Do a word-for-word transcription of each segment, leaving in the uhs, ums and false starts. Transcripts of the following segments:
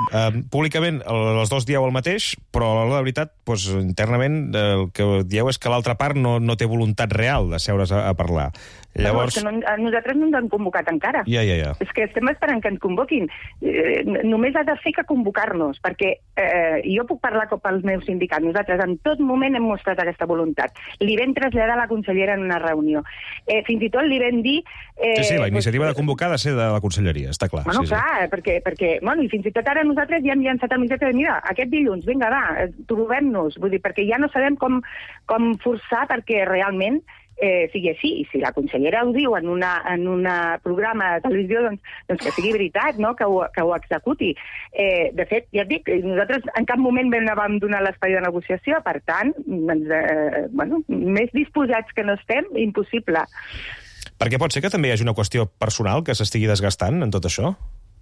Uh, públicament els dos dieu el mateix, però a l'hora de veritat, doncs, internament, el que dieu és que l'altra part no, no té voluntat real de seure's a, a parlar. Llavors... No, no, nosaltres no ens han convocat encara. Ja, ja, ja. És que estem esperant que ens convoquin. Eh, només ha de fer que convocar-nos, perquè eh, jo puc parlar com pels meus sindicats. Nosaltres en tot moment hem mostrat aquesta voluntat. Li vam traslladar a la consellera en una reunió. Eh, fins i tot li vam dir... Eh, sí, sí, la iniciativa pues, de convocar ha de ser de la conselleria, està clar. Bueno, sí, clar, sí. perquè, perquè... Bueno, i fins i tot ara nosaltres ja hem llançat el missatge de mira, aquest dilluns, vinga, va, trobem-nos. Vull dir, perquè ja no sabem com, com forçar perquè realment Eh, sigui així, i si la consellera ho diu en un en una programa de televisió, doncs, doncs que sigui veritat, no? que, ho, que ho executi. Eh, de fet, ja et dic, nosaltres en cap moment no vam donar l'espai de negociació, per tant, doncs, eh, bueno, més disposats que no estem, impossible. Perquè pot ser que també hi hagi una qüestió personal que s'estigui desgastant en tot això?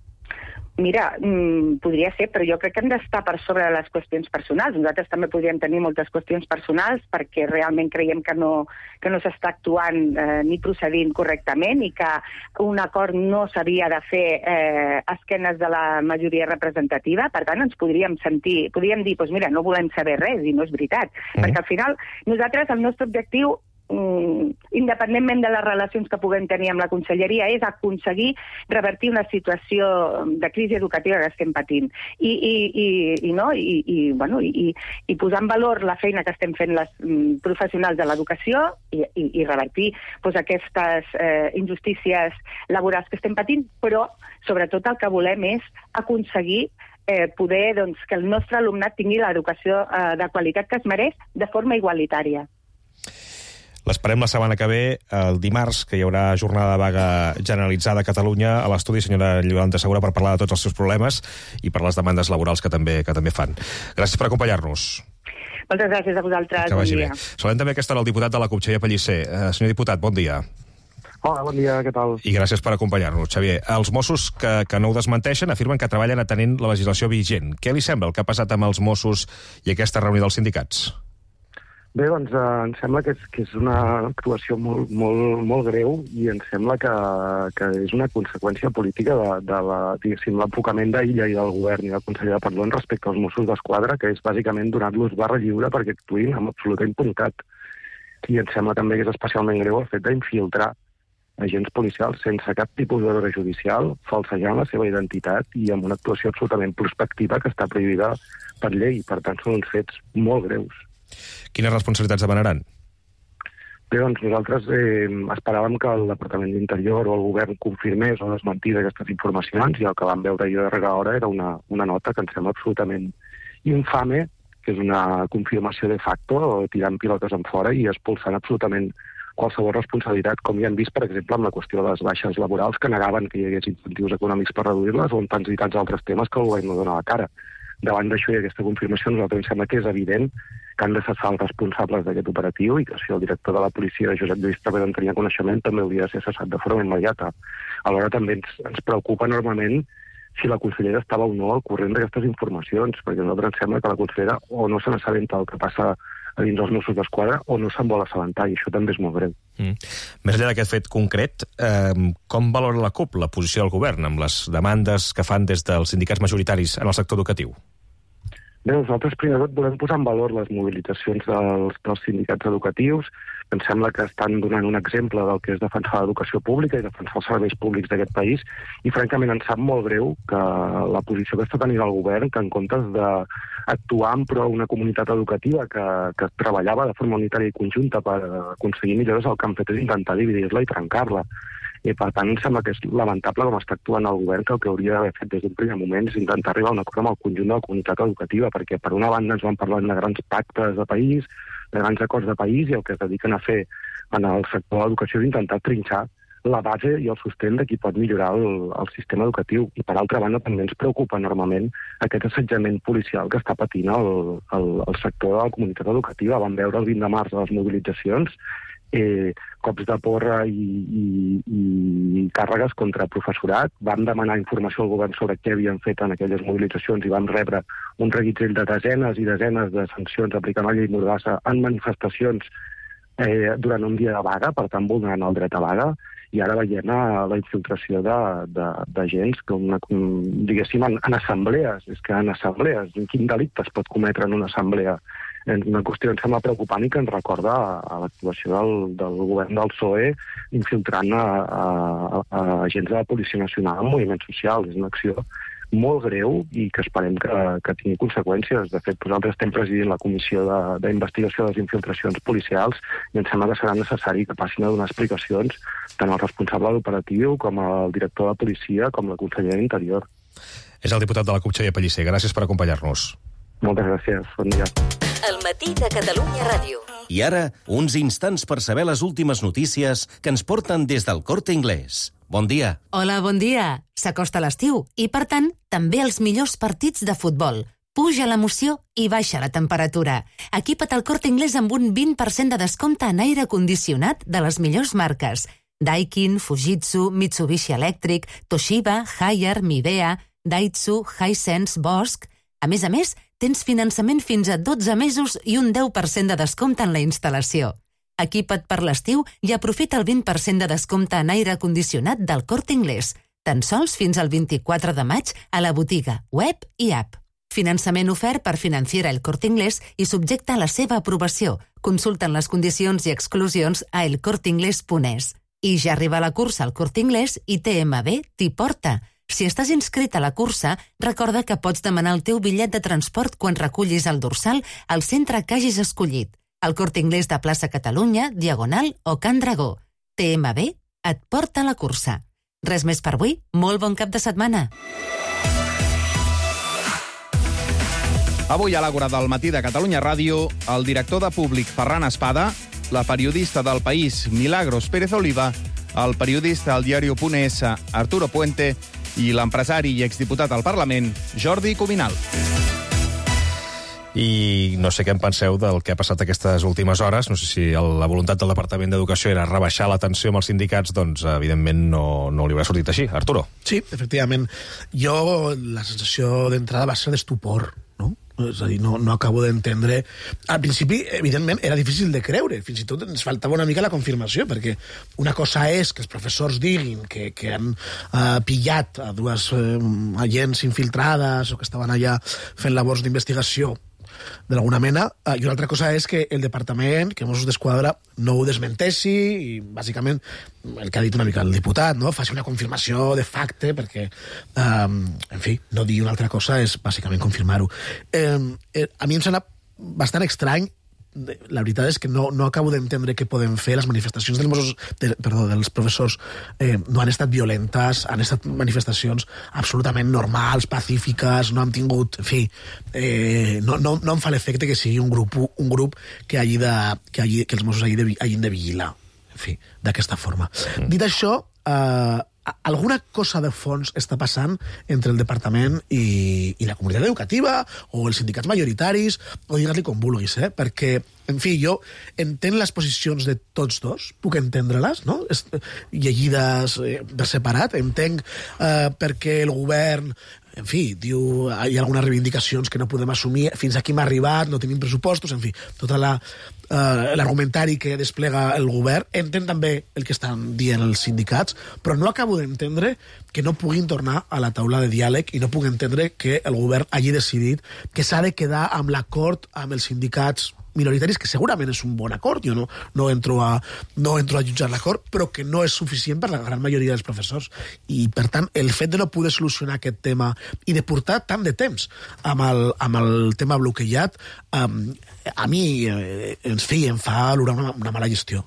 Mira, mmm, podria ser, però jo crec que hem d'estar per sobre de les qüestions personals. Nosaltres també podríem tenir moltes qüestions personals perquè realment creiem que no, que no s'està actuant eh, ni procedint correctament i que un acord no s'havia de fer eh, a esquenes de la majoria representativa. Per tant, ens podríem sentir, podríem dir, doncs mira, no volem saber res, i no és veritat. Mm. Perquè al final, nosaltres, el nostre objectiu, Mm, independentment de les relacions que puguem tenir amb la conselleria, és aconseguir revertir una situació de crisi educativa que estem patint i, i, i, i, no? I, i, bueno, i, i posar en valor la feina que estem fent les mm, professionals de l'educació i, i, i revertir pues, aquestes eh, injustícies laborals que estem patint, però sobretot el que volem és aconseguir eh, poder doncs, que el nostre alumnat tingui l'educació eh, de qualitat que es mereix de forma igualitària. L'esperem la setmana que ve, el dimarts, que hi haurà jornada de vaga generalitzada a Catalunya, a l'estudi, senyora Yolanda Segura, per parlar de tots els seus problemes i per les demandes laborals que també que també fan. Gràcies per acompanyar-nos. Moltes gràcies a vosaltres. Que vagi bon dia. bé. Saludem també aquesta hora el diputat de la CUP, Xavier Pellicer. Uh, senyor diputat, bon dia. Hola, bon dia, què tal? I gràcies per acompanyar-nos, Xavier. Els Mossos que, que no ho desmenteixen afirmen que treballen atenent la legislació vigent. Què li sembla el que ha passat amb els Mossos i aquesta reunió dels sindicats? Bé, doncs eh, em sembla que és, que és una actuació molt, molt, molt greu i em sembla que, que és una conseqüència política de, de la, diguéssim, l'enfocament d'Illa i del govern i del conseller de Parlon respecte als Mossos d'Esquadra, que és bàsicament donar-los barra lliure perquè actuïn amb absoluta impunitat. I em sembla també que és especialment greu el fet d'infiltrar agents policials sense cap tipus d'ordre judicial, falsejant la seva identitat i amb una actuació absolutament prospectiva que està prohibida per llei. Per tant, són uns fets molt greus. Quines responsabilitats demanaran? Bé, doncs nosaltres eh, esperàvem que el Departament d'Interior o el govern confirmés o desmentís aquestes informacions i el que vam veure jo darrere hora era una, una nota que em sembla absolutament infame, que és una confirmació de facto, tirant pilotes en fora i expulsant absolutament qualsevol responsabilitat, com ja hem vist, per exemple, amb la qüestió de les baixes laborals, que negaven que hi hagués incentius econòmics per reduir-les, o en tants i tants altres temes que el govern no dona la cara. Davant d'això i aquesta confirmació, nosaltres ens sembla que és evident que han de cessar els responsables d'aquest operatiu i que si el director de la policia, Josep Lluís Traver, en tenia coneixement, també hauria de ser cessat de forma immediata. Alhora també ens, ens preocupa enormement si la consellera estava o no al corrent d'aquestes informacions, perquè a nosaltres ens sembla que la consellera o no se n'assabenta el que passa a dins dels Mossos d'Esquadra o no se'n vol assabentar, i això també és molt greu. Mm. Més enllà d'aquest fet concret, eh, com valora la CUP la posició del govern amb les demandes que fan des dels sindicats majoritaris en el sector educatiu? Bé, nosaltres primer tot volem posar en valor les mobilitzacions dels, dels sindicats educatius. Em sembla que estan donant un exemple del que és defensar l'educació pública i defensar els serveis públics d'aquest país, i francament ens sap molt greu que la posició que està tenint el govern, que en comptes d'actuar en pro una comunitat educativa que, que treballava de forma unitària i conjunta per aconseguir millores, el que han fet és intentar dividir-la i trencar-la. I per tant, em sembla que és lamentable com està actuant el govern, que el que hauria d'haver fet des d'un primer moment és intentar arribar a un acord amb el conjunt de la comunitat educativa, perquè per una banda ens van parlar de grans pactes de país, de grans acords de país, i el que es dediquen a fer en el sector de l'educació és intentar trinxar la base i el sostén de qui pot millorar el, el sistema educatiu. I per altra banda també ens preocupa enormement aquest assetjament policial que està patint el, el, el sector de la comunitat educativa. Vam veure el vint de març a les mobilitzacions Eh, cops de porra i, i, i càrregues contra professorat. Vam demanar informació al govern sobre què havien fet en aquelles mobilitzacions i vam rebre un reguitzell de desenes i desenes de sancions aplicant la llei Mordassa en manifestacions eh, durant un dia de vaga, per tant vulnerant el dret a vaga. i ara veiem uh, la infiltració d'agents, diguéssim, en, en assemblees. És que en assemblees, quin delicte es pot cometre en una assemblea? És una qüestió que em sembla preocupant i que ens recorda a, a l'actuació del, del govern del P S O E infiltrant a, a, a agents de la Policia Nacional en moviments socials. És una acció molt greu i que esperem que, que tingui conseqüències. De fet, nosaltres estem presidint la Comissió d'Investigació de, de les Infiltracions Policials i em sembla que serà necessari que passin a donar explicacions tant al responsable operatiu com al director de policia com la consellera d'Interior. És el diputat de la CUP, Xavier Pellicer. Gràcies per acompanyar-nos. Moltes gràcies. Bon dia. El matí de Catalunya Ràdio. I ara, uns instants per saber les últimes notícies que ens porten des del Corte Inglés. Bon dia. Hola, bon dia. S'acosta l'estiu i, per tant, també els millors partits de futbol. Puja l'emoció i baixa la temperatura. Equipa't al Corte Inglés amb un vint per cent de descompte en aire condicionat de les millors marques. Daikin, Fujitsu, Mitsubishi Electric, Toshiba, Haier, Midea, Daitsu, Hisense, Bosch... A més a més, tens finançament fins a dotze mesos i un deu per cent de descompte en la instal·lació. Equipa't per l'estiu i aprofita el vint per cent de descompte en aire condicionat del Corte Inglés, tan sols fins al vint-i-quatre de maig a la botiga, web i app. Finançament ofert per Financiera El Corte Inglés i subjecte a la seva aprovació. Consulten les condicions i exclusions a el corte inglés punt es. I ja arriba la cursa al Corte Inglés i T M B t'hi porta. Si estàs inscrit a la cursa, recorda que pots demanar el teu bitllet de transport quan recullis el dorsal al centre que hagis escollit. Al Corte Inglés de Plaça Catalunya, Diagonal o Can Dragó. T M B et porta a la cursa. Res més per avui. Molt bon cap de setmana. Avui a l'Àgora del matí de Catalunya Ràdio, el director de Públic Ferran Espada, la periodista del País Milagros Pérez Oliva, el periodista al diario punt es Arturo Puente i l'empresari i exdiputat al Parlament Jordi Cuminal. I no sé què en penseu del que ha passat aquestes últimes hores. No sé si el, la voluntat del Departament d'Educació era rebaixar la tensió amb els sindicats, doncs evidentment no, no li haurà sortit així. Arturo. Sí, efectivament. Jo la sensació d'entrada va ser d'estupor, no? És a dir, no, no acabo d'entendre... Al principi, evidentment, era difícil de creure. Fins i tot ens faltava una mica la confirmació, perquè una cosa és que els professors diguin que, que han uh, pillat a dues uh, agents infiltrades o que estaven allà fent labors d'investigació d'alguna mena, uh, i una altra cosa és que el departament, que Mossos d'Esquadra, no ho desmenteixi i, bàsicament, el que ha dit una mica el diputat, no? Faci una confirmació de facte, perquè, um, en fi, no dir una altra cosa és, bàsicament, confirmar-ho. Eh, eh, a mi em sembla bastant estrany. La veritat és que no, no acabo d'entendre què podem fer. Les manifestacions dels Mossos, de, perdó, dels professors eh, no han estat violentes, han estat manifestacions absolutament normals, pacífiques, no han tingut... En fi, eh, no, no, no em fa l'efecte que sigui un grup, un grup que, hagi de, que, hagi, que els Mossos hagi de, hagin de vigilar. En fi, d'aquesta forma. Mm. Dit això, eh, alguna cosa de fons està passant entre el departament i, i la comunitat educativa o els sindicats majoritaris, o digues-li com vulguis, eh? Perquè, en fi, jo entenc les posicions de tots dos, puc entendre-les, no? Llegides eh, per separat, entenc eh, perquè el govern... En fi, diu, hi ha algunes reivindicacions que no podem assumir, fins aquí hem arribat, no tenim pressupostos, en fi, tot l'argumentari uh, que desplega el govern. Entenc també el que estan dient els sindicats, però no acabo d'entendre que no puguin tornar a la taula de diàleg i no puc entendre que el govern hagi decidit que s'ha de quedar amb l'acord amb els sindicats minoritaris, que segurament és un bon acord, jo no, no, entro a, no entro a jutjar l'acord, però que no és suficient per la gran majoria dels professors. I, per tant, el fet de no poder solucionar aquest tema i de portar tant de temps amb el, amb el tema bloquejat, um, a mi, eh, en fi, em fa olorar una, una mala gestió.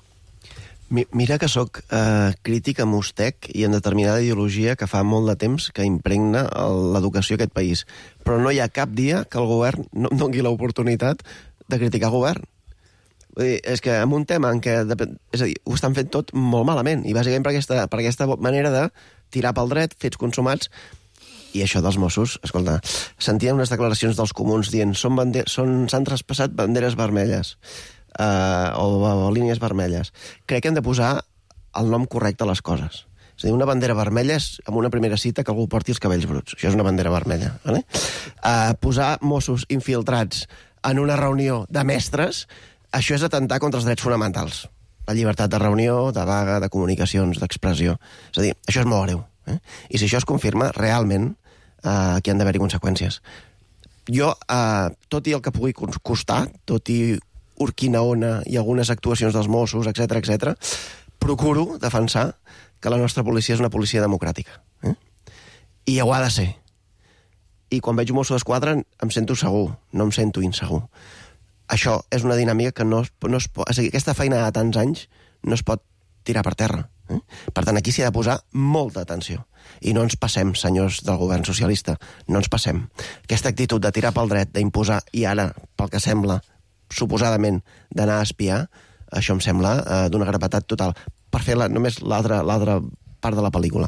Mira que sóc eh, crític amb Ustec i en determinada ideologia que fa molt de temps que impregna l'educació a aquest país. Però no hi ha cap dia que el govern no em doni l'oportunitat de criticar el govern. Vull dir, és que en un tema en què, és a dir, ho estan fent tot molt malament, i bàsicament per aquesta, per aquesta manera de tirar pel dret, fets consumats, i això dels Mossos, escolta, sentia unes declaracions dels comuns dient s'han bande són, traspassat banderes vermelles, uh, o, o línies vermelles. Crec que hem de posar el nom correcte a les coses. És a dir, una bandera vermella és amb una primera cita que algú porti els cabells bruts. Això és una bandera vermella. Vale? Uh, posar Mossos infiltrats en una reunió de mestres, això és atentar contra els drets fonamentals. la llibertat de reunió, de vaga, de comunicacions, d'expressió. És a dir, això és molt greu. Eh? I si això es confirma, realment eh, aquí han d'haver-hi conseqüències. Jo, eh, tot i el que pugui costar, tot i Urquinaona i algunes actuacions dels Mossos, etcètera, etcètera, procuro defensar que la nostra policia és una policia democràtica. Eh? I ho ha de ser. I quan veig un mosso d'esquadra em sento segur, no em sento insegur. Això és una dinàmica que no es, no es pot... És a dir, aquesta feina de tants anys no es pot tirar per terra. Eh? Per tant, aquí s'hi ha de posar molta atenció. I no ens passem, senyors del govern socialista, no ens passem. Aquesta actitud de tirar pel dret, d'imposar, i ara, pel que sembla, suposadament, d'anar a espiar, això em sembla eh, d'una gravetat total. Per fer la, només l'altra l'altra part de la pel·lícula.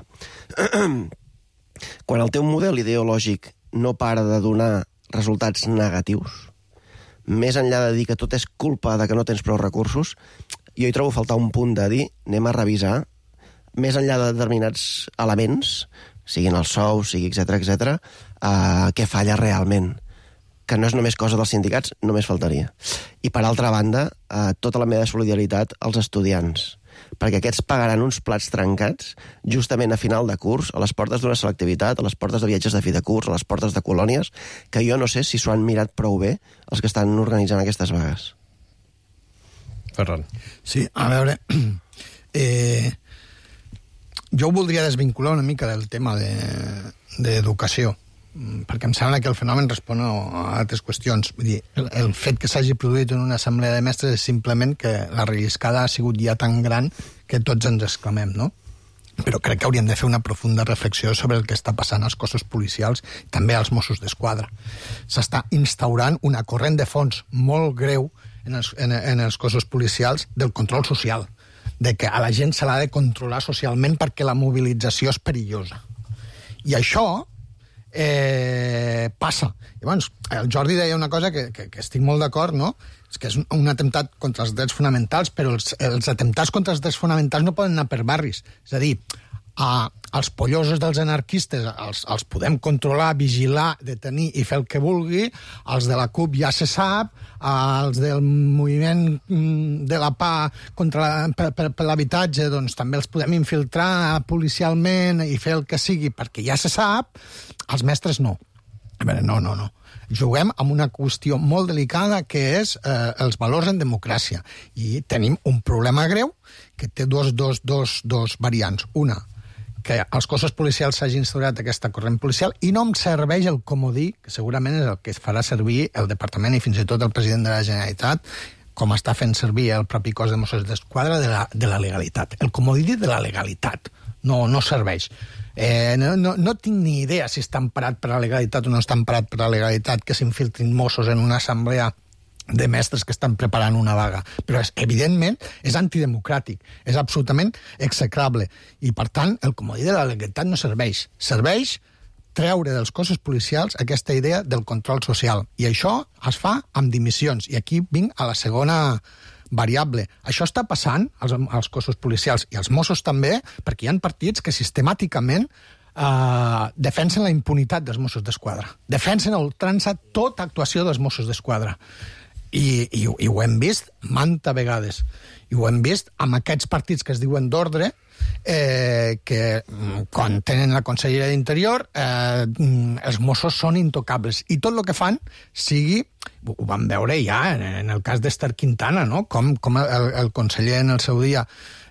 Quan el teu model ideològic no para de donar resultats negatius, més enllà de dir que tot és culpa de que no tens prou recursos, jo hi trobo a faltar un punt de dir, anem a revisar, més enllà de determinats elements, siguin els sous, sigui etcètera, etcètera, eh, què falla realment. Que no és només cosa dels sindicats, només faltaria. I per altra banda, eh, tota la meva solidaritat als estudiants, perquè aquests pagaran uns plats trencats justament a final de curs, a les portes d'una selectivitat, a les portes de viatges de fi de curs, a les portes de colònies, que jo no sé si s'ho han mirat prou bé els que estan organitzant aquestes vagues. Ferran. Sí, a veure... Eh, jo ho voldria desvincular una mica del tema d'educació, de, perquè em sembla que el fenomen respon a altres qüestions. Vull dir, el, el fet que s'hagi produït en una assemblea de mestres és simplement que la relliscada ha sigut ja tan gran que tots ens exclamem, no? Però crec que hauríem de fer una profunda reflexió sobre el que està passant als cossos policials, també als Mossos d'Esquadra. S'està instaurant una corrent de fons molt greu en els, en, en els cossos policials del control social, de que a la gent se l'ha de controlar socialment perquè la mobilització és perillosa. I això eh, passa. Llavors, el Jordi deia una cosa que, que, que estic molt d'acord, no? És que és un, un atemptat contra els drets fonamentals, però els, els atemptats contra els drets fonamentals no poden anar per barris. És a dir, a, els pollosos dels anarquistes els, els podem controlar, vigilar, detenir i fer el que vulgui, els de la CUP ja se sap, els del moviment de la PA contra la, per, per, per l'habitatge, doncs també els podem infiltrar policialment i fer el que sigui perquè ja se sap, els mestres no. A veure, no, no, no. Juguem amb una qüestió molt delicada que és eh, els valors en democràcia. I tenim un problema greu que té dos, dos, dos, dos variants. Una, que als cossos policials s'hagi instaurat aquesta corrent policial i no em serveix el comodí, que segurament és el que farà servir el Departament i fins i tot el president de la Generalitat, com està fent servir el propi cos de Mossos d'Esquadra, de la, de la legalitat. El comodí de la legalitat. No, no serveix. Eh, no, no, no tinc ni idea si està emparat per la legalitat o no està emparat per la legalitat que s'infiltrin Mossos en una assemblea de mestres que estan preparant una vaga. Però, és, evidentment, és antidemocràtic, és absolutament execrable. I, per tant, el comodí de la legalitat no serveix. Serveix treure dels cossos policials aquesta idea del control social. I això es fa amb dimissions. I aquí vinc a la segona variable. Això està passant als, als cossos policials i als Mossos també, perquè hi ha partits que sistemàticament eh, defensen la impunitat dels Mossos d'Esquadra. Defensen a ultrança tota actuació dels Mossos d'Esquadra. I, i, i ho hem vist manta vegades. I ho hem vist amb aquests partits que es diuen d'ordre, eh, que quan tenen la Conselleria d'Interior eh, els Mossos són intocables. I tot el que fan sigui... Ho vam veure ja en el cas d'Ester Quintana, no? Com, com el, el conseller en el seu dia...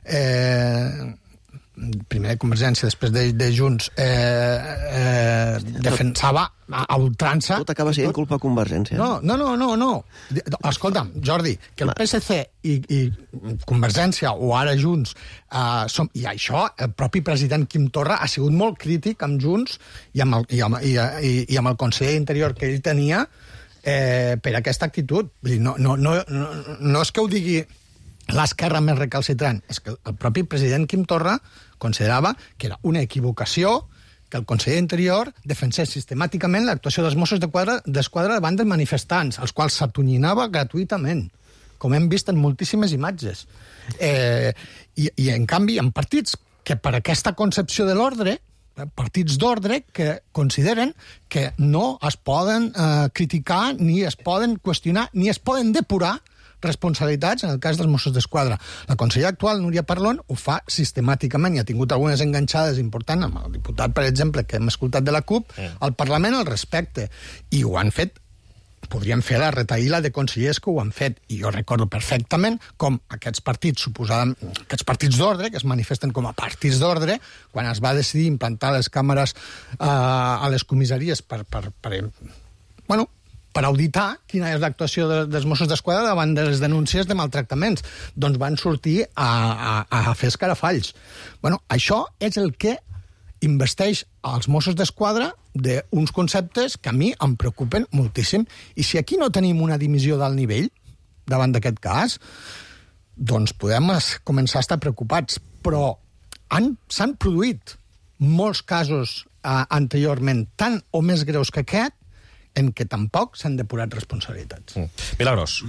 Eh, primer de Convergència, després de, de Junts, eh, eh, defensava a, a ultrança... Tot acaba sent culpa de Convergència. No, no, no, no, no. Escolta'm, Jordi, que el P S C i, i Convergència, o ara Junts, eh, som, i això, el propi president Quim Torra ha sigut molt crític amb Junts i amb el, i amb, i, i, i amb el conseller d'Interior que ell tenia eh, per aquesta actitud. No, no, no, no, no és que ho digui l'esquerra més recalcitrant, és que el propi president Quim Torra considerava que era una equivocació que el conseller d'Interior defensés sistemàticament l'actuació dels Mossos d'Esquadra davant dels manifestants, els quals s'atonyinava gratuïtament, com hem vist en moltíssimes imatges. Eh, i, I, en canvi, hi ha partits que per aquesta concepció de l'ordre, partits d'ordre que consideren que no es poden eh, criticar, ni es poden qüestionar, ni es poden depurar responsabilitats en el cas dels Mossos d'Esquadra. La consellera actual, Núria Parlon, ho fa sistemàticament i ha tingut algunes enganxades importants amb el diputat, per exemple, que hem escoltat de la CUP, al Parlament al respecte. I ho han fet. Podríem fer la retaïla de consellers que ho han fet, i jo recordo perfectament com aquests partits, suposadament, aquests partits d'ordre, que es manifesten com a partits d'ordre, quan es va decidir implantar les càmeres eh, a les comissaries per, per, per, bueno, per auditar quina és l'actuació de, dels Mossos d'Esquadra davant de les denúncies de maltractaments, doncs van sortir a, a, a fer escarafalls. Bueno, això és el que investeix als Mossos d'Esquadra d'uns conceptes que a mi em preocupen moltíssim. I si aquí no tenim una dimissió d'alt nivell davant d'aquest cas, doncs podem començar a estar preocupats. Però s'han produït molts casos eh, anteriorment tan o més greus que aquest en què tampoc s'han depurat responsabilitats. Mm. Milagros.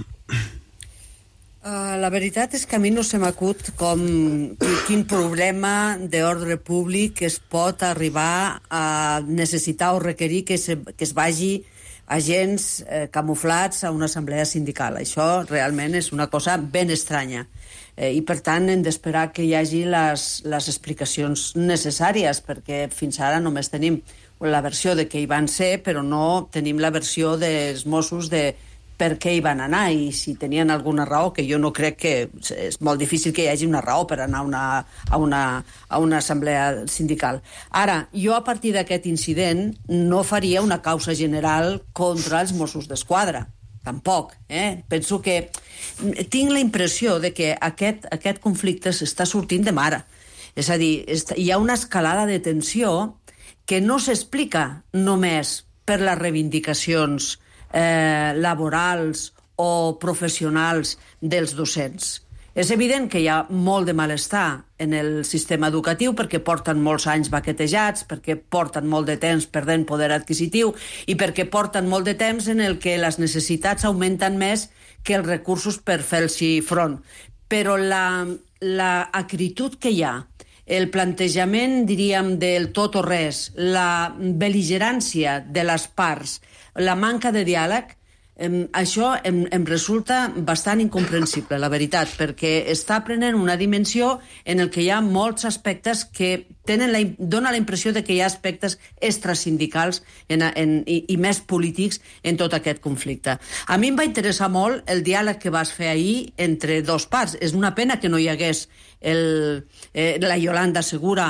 Uh, la veritat és que a mi no se m'acut com quin problema d'ordre públic es pot arribar a necessitar o requerir que, se, que es vagi agents eh, camuflats a una assemblea sindical. Això realment és una cosa ben estranya. Eh, I, per tant, hem d'esperar que hi hagi les, les explicacions necessàries, perquè fins ara només tenim la versió de què hi van ser, però no tenim la versió dels Mossos de per què hi van anar i si tenien alguna raó, que jo no crec que és molt difícil que hi hagi una raó per anar a una, a una, a una assemblea sindical. Ara, jo a partir d'aquest incident no faria una causa general contra els Mossos d'Esquadra. Tampoc. Eh? Penso que tinc la impressió de que aquest, aquest conflicte s'està sortint de mare. És a dir, hi ha una escalada de tensió que no s'explica només per les reivindicacions Eh, laborals o professionals dels docents. És evident que hi ha molt de malestar en el sistema educatiu perquè porten molts anys baquetejats, perquè porten molt de temps perdent poder adquisitiu i perquè porten molt de temps en el que les necessitats augmenten més que els recursos per fer-s'hi front. Però la, la acritud que hi ha, el plantejament, diríem, del tot o res, la bel·ligerància de les parts, la manca de diàleg, eh, això em, em resulta bastant incomprensible, la veritat, perquè està prenent una dimensió en el que hi ha molts aspectes que tenen la, dona la impressió de que hi ha aspectes extrasindicals en, en, i, i més polítics en tot aquest conflicte. A mi em va interessar molt el diàleg que vas fer ahir entre dos parts. És una pena que no hi hagués el, eh, la Yolanda Segura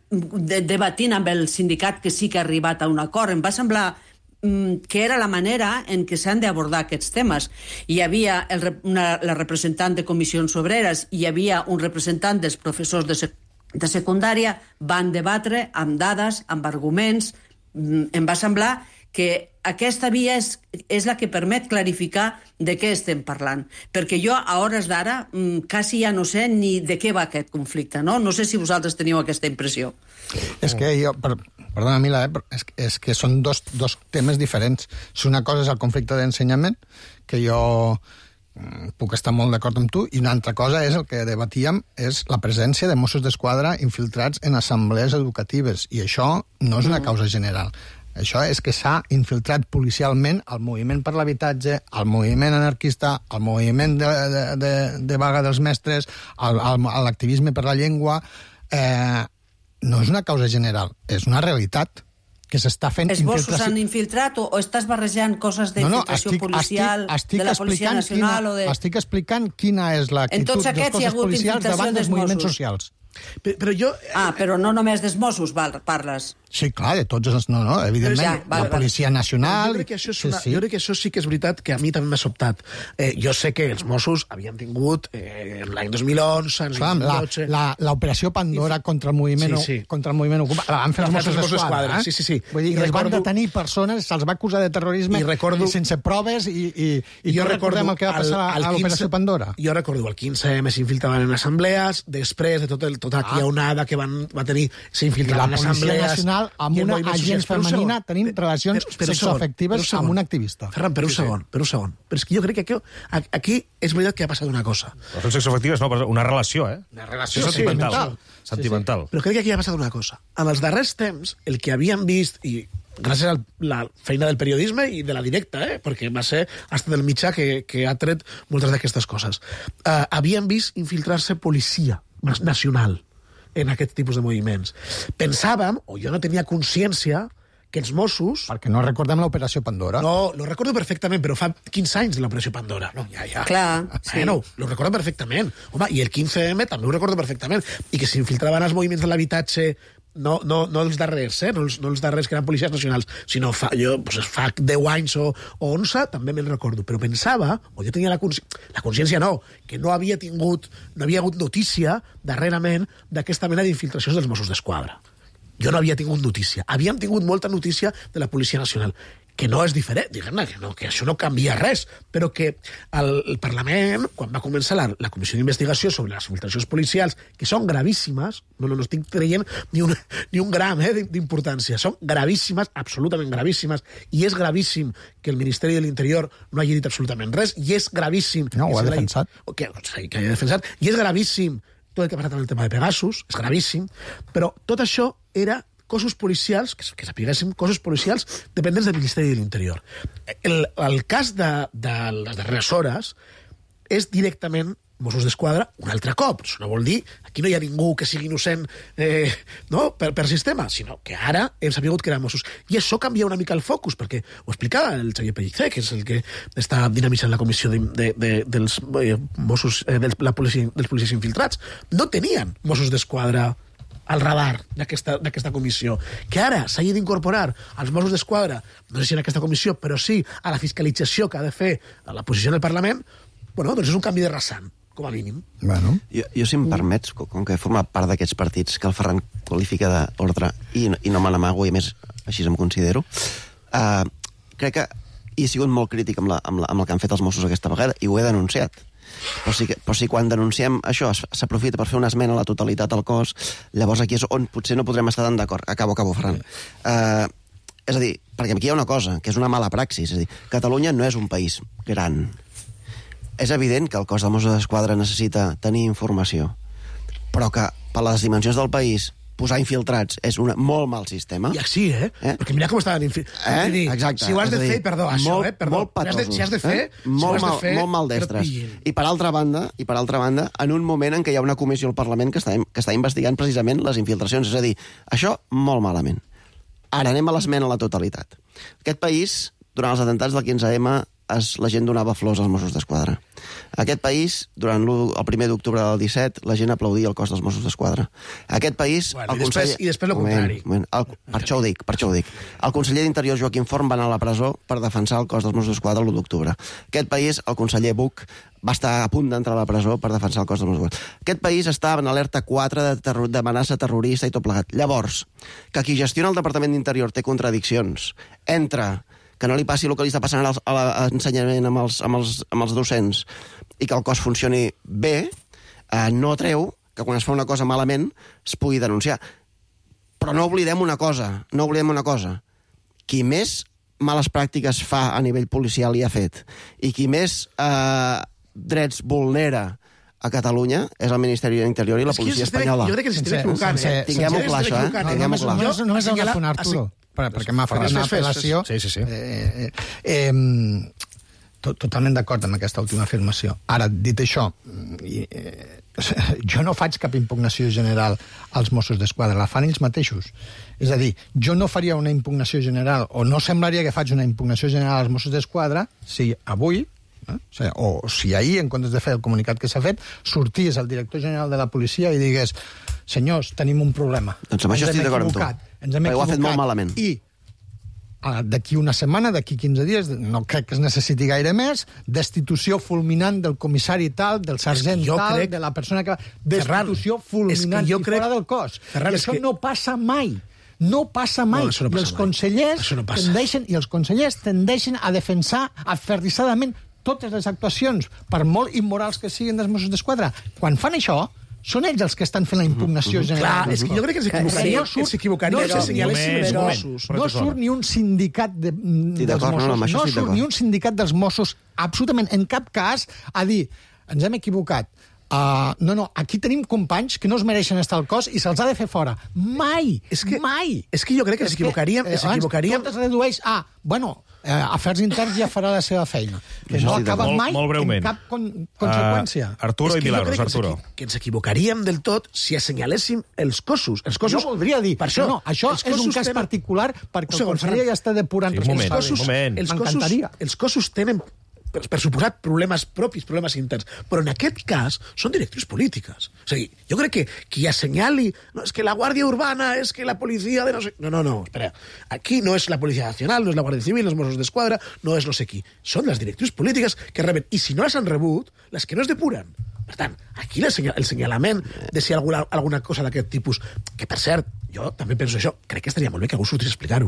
de, debatint amb el sindicat que sí que ha arribat a un acord. Em va semblar que era la manera en què s'han d'abordar aquests temes. Hi havia el, una, la representant de Comissions Obreres, hi havia un representant dels professors de, sec, de secundària, van debatre amb dades, amb arguments. Em va semblar que aquesta via és, és la que permet clarificar de què estem parlant. Perquè jo, a hores d'ara, quasi ja no sé ni de què va aquest conflicte, no? No sé si vosaltres teniu aquesta impressió. És que jo, per, perdona, Mila, eh, és, és que són dos, dos temes diferents. Si una cosa és el conflicte d'ensenyament, que jo puc estar molt d'acord amb tu, i una altra cosa és el que debatíem, és la presència de Mossos d'Esquadra infiltrats en assemblees educatives, i això no és una mm. causa general. Això és que s'ha infiltrat policialment el moviment per l'habitatge, el moviment anarquista, el moviment de, de, de, de vaga dels mestres, l'activisme per la llengua. Eh, no és una causa general, és una realitat que s'està fent... Els Mossos s'han infiltrat o, o estàs barrejant coses d'infiltració no, no, policial estic, estic de la Policia Nacional? Quina, o de... Estic explicant quina és l'actitud dels cossos policials davant dels moviments socials. Però, però jo... Ah, però no només dels Mossos parles. Sí, clar, de tots els... No, no, evidentment, ja, vale, la Policia vale. Nacional... Jo crec, que això és una, sí, sí. jo crec que això sí que és veritat que a mi també m'ha sobtat. Eh, jo sé que els Mossos havien tingut eh, l'any dos mil onze... Clar, l'operació Pandora I... contra el moviment, sí, sí. contra el moviment ocupat, la van fer els Mossos d'Esquadra. Eh? Sí, sí, sí. Vull dir que recordo... es van detenir persones, se'ls va acusar de terrorisme I recordo... i sense proves i, i, i jo recordem el que va passar al, a l'operació Pandora. Jo recordo el quinze eme s'infiltraven en assemblees, després de tot el, tota aquella ah. onada que van, va tenir, s'infiltraven en assemblees... La Policia Nacional amb una agent femenina tenint relacions sexoafectives amb un activista. Ferran, per un sí, segon, per un segon. Però és que jo crec que aquí, aquí és veritat que ha passat una cosa. Relacions sexoafectives no, però una relació, eh? Una relació sí, sentimental. Sí, sentimental. Sí, sí. Però crec que aquí ha passat una cosa. En els darrers temps, el que havíem vist, i gràcies a la feina del periodisme i de la directa, eh? Perquè va ser hasta del mitjà que, que ha tret moltes d'aquestes coses. Uh, havien vist infiltrar-se policia nacional en aquest tipus de moviments. Pensàvem, o jo no tenia consciència, que els Mossos... Perquè no recordem l'operació Pandora. No, lo recordo perfectament, però fa quinze anys de l'operació Pandora. No, ja, ja. Clar, sí. Bueno, lo recordo perfectament. Home, i el quinze eme també ho recordo perfectament. I que s'infiltraven els moviments de l'habitatge, no, no, no els darrers, eh? no, els, no els darrers que eren policies nacionals, sinó fa, jo, pues, fa deu anys o, o onze, també me'n recordo. Però pensava, o jo tenia la, consci... la consciència no, que no havia tingut, no havia hagut notícia darrerament d'aquesta mena d'infiltracions dels Mossos d'Esquadra. Jo no havia tingut notícia. Havíem tingut molta notícia de la Policia Nacional, que no és diferent, diguem-ne, que, no, que això no canvia res, però que el, el Parlament, quan va començar la, la comissió d'investigació sobre les infiltracions policials, que són gravíssimes, no, no, no estic traient ni un, ni un gram eh, d'importància, són gravíssimes, absolutament gravíssimes, i és gravíssim que el Ministeri de l'Interior no hagi dit absolutament res, i és gravíssim... No, ho ha que defensat. Que, que hagi defensat, i és gravíssim tot el que ha passat amb el tema de Pegasus, és gravíssim, però tot això era cossos policials, que, que sapiguéssim, cossos policials dependents del Ministeri de l'Interior. El, el cas de, de les darreres hores és directament Mossos d'Esquadra un altre cop. Això no vol dir, aquí no hi ha ningú que sigui innocent eh, no? per, per sistema, sinó que ara hem sabut que eren Mossos. I això canvia una mica el focus, perquè ho explicava el Xavier Pellicer, que és el que està dinamitzant la comissió de, de, de, dels eh, Mossos, eh, dels, la policia, dels policies infiltrats. No tenien Mossos d'Esquadra al radar d'aquesta comissió, que ara s'hagi d'incorporar als Mossos d'Esquadra, no sé si en aquesta comissió, però sí a la fiscalització que ha de fer a la posició del Parlament, bueno, doncs és un canvi de rasant, com a mínim. Bueno. Jo, jo si em permets, com que he format part d'aquests partits que el Ferran qualifica d'ordre i, i no me n'amago, i a més així em considero, uh, crec que he sigut molt crític amb, la, amb, la, amb el que han fet els Mossos aquesta vegada, i ho he denunciat. Però sí, que, però sí quan denunciem això s'aprofita per fer una esmena a la totalitat al cos, llavors aquí és on potser no podrem estar tan d'acord. Acabo, acabo, Ferran. Uh, és a dir, perquè aquí hi ha una cosa, que és una mala praxis. És a dir, Catalunya no és un país gran. És evident que el cos de Mossos d'Esquadra necessita tenir informació, però que per les dimensions del país posar infiltrats és un molt mal sistema. I així, eh? eh? Perquè mira com estaven infiltrats. Eh? Dir, exacte. Si ho has de fer, perdó, això, molt, eh? Perdó. Molt patosos. Si has de fer, eh? molt, si mal, de fer, molt maldestres. I per altra banda, i per altra banda, en un moment en què hi ha una comissió al Parlament que està, que està investigant precisament les infiltracions. És a dir, això molt malament. Ara anem a l'esmena a la totalitat. Aquest país, durant els atemptats del quinze eme, es, la gent donava flors als Mossos d'Esquadra. Aquest país, durant el primer d'octubre del disset, la gent aplaudia el cos dels Mossos d'Esquadra. Aquest país... Bueno, el i, conseller... després, I després el contrari. Moment, el, per això ho dic, per això ho dic. El conseller d'Interior, Joaquim Forn, va anar a la presó per defensar el cos dels Mossos d'Esquadra l'u d'octubre. Aquest país, el conseller Buch, va estar a punt d'entrar a la presó per defensar el cos dels Mossos d'Esquadra. Aquest país estava en alerta quatre de terror, d'amenaça terrorista i tot plegat. Llavors, que qui gestiona el Departament d'Interior té contradiccions entre que no li passi el que li està passant a l'ensenyament amb els, amb, els, amb els docents i que el cos funcioni bé, eh, no treu que quan es fa una cosa malament es pugui denunciar. Però no oblidem una cosa, no oblidem una cosa. Qui més males pràctiques fa a nivell policial i ha fet, i qui més eh, drets vulnera a Catalunya és el Ministeri de l'Interior i la policia espanyola. Jo crec que s'estic equivocant. Tinguem-ho clar, això, eh? Tinguem-ho clar. Només, només una punt, Arturo, perquè m'ha fet una apel·lació. Sí, sí, sí. Eh, eh, eh, to, totalment d'acord amb aquesta última afirmació. Ara, dit això, eh, jo no faig cap impugnació general als Mossos d'Esquadra, la fan ells mateixos. És a dir, jo no faria una impugnació general, o no semblaria que faig una impugnació general als Mossos d'Esquadra si avui, Eh? O, sigui, o si ahir, en comptes de fer el comunicat que s'ha fet, sortís el director general de la policia i digués, senyors, tenim un problema. Doncs amb això estic d'acord amb tu. Ens hem equivocat. Ho ha fet molt malament. I d'aquí una setmana, d'aquí quinze dies, no crec que es necessiti gaire més, destitució fulminant del comissari tal, del sergent tal, crec... de la persona que... Destitució fulminant i crec... fora del cos. Ferran, I això que... no passa mai. No passa mai. No, no passa I els consellers no tendeixen, i els consellers tendeixen a defensar aferrissadament totes les actuacions, per molt immorals que siguin dels Mossos d'Esquadra. Quan fan això, són ells els que estan fent la impugnació mm -hmm. general. Clar, és que jo crec que s'equivocaria. No surt, s'equivocaria no, si senyaléssim els Mossos. No surt ni un sindicat de, sí, dels Mossos. No, no, no surt ni un sindicat dels Mossos, absolutament, en cap cas, a dir, ens hem equivocat. Uh, no, no, aquí tenim companys que no es mereixen estar al cos i se'ls ha de fer fora. Mai! És que, mai! És que jo crec que s'equivocaríem... Eh, s'equivocaríem... Tot es redueix a, bueno, eh, Afers Interns ja farà la seva feina. Que no Sí, acaba molt- mai molt breument. en cap con conseqüència. Uh, Arturo És i que jo Milagros, crec que ens Arturo. equi- Que ens equivocaríem del tot si assenyaléssim els cossos. Els cossos Jo voldria dir, per això, no, no, això els és un cossos cas tenen- particular perquè Un el segon, conseller Ferran. ja està depurant Sí, un moment, responsabilitats. un moment. Els cossos, M'encantaria. els cossos tenen, per, per suposat, problemes propis, problemes interns. Però en aquest cas són directrius polítiques. O sigui, jo crec que qui assenyali... No, és que la Guàrdia Urbana, és que la policia de no sé... No, no, no, espera. Aquí no és la Policia Nacional, no és la Guàrdia Civil, no és Mossos d'Esquadra, no és no sé qui. Són les directrius polítiques que reben. I si no les han rebut, les que no es depuren. Per tant, aquí el, senyal, el senyalament de si alguna, alguna cosa d'aquest tipus... Que, per cert, jo també penso això, crec que estaria molt bé que algú sortís a explicar-ho.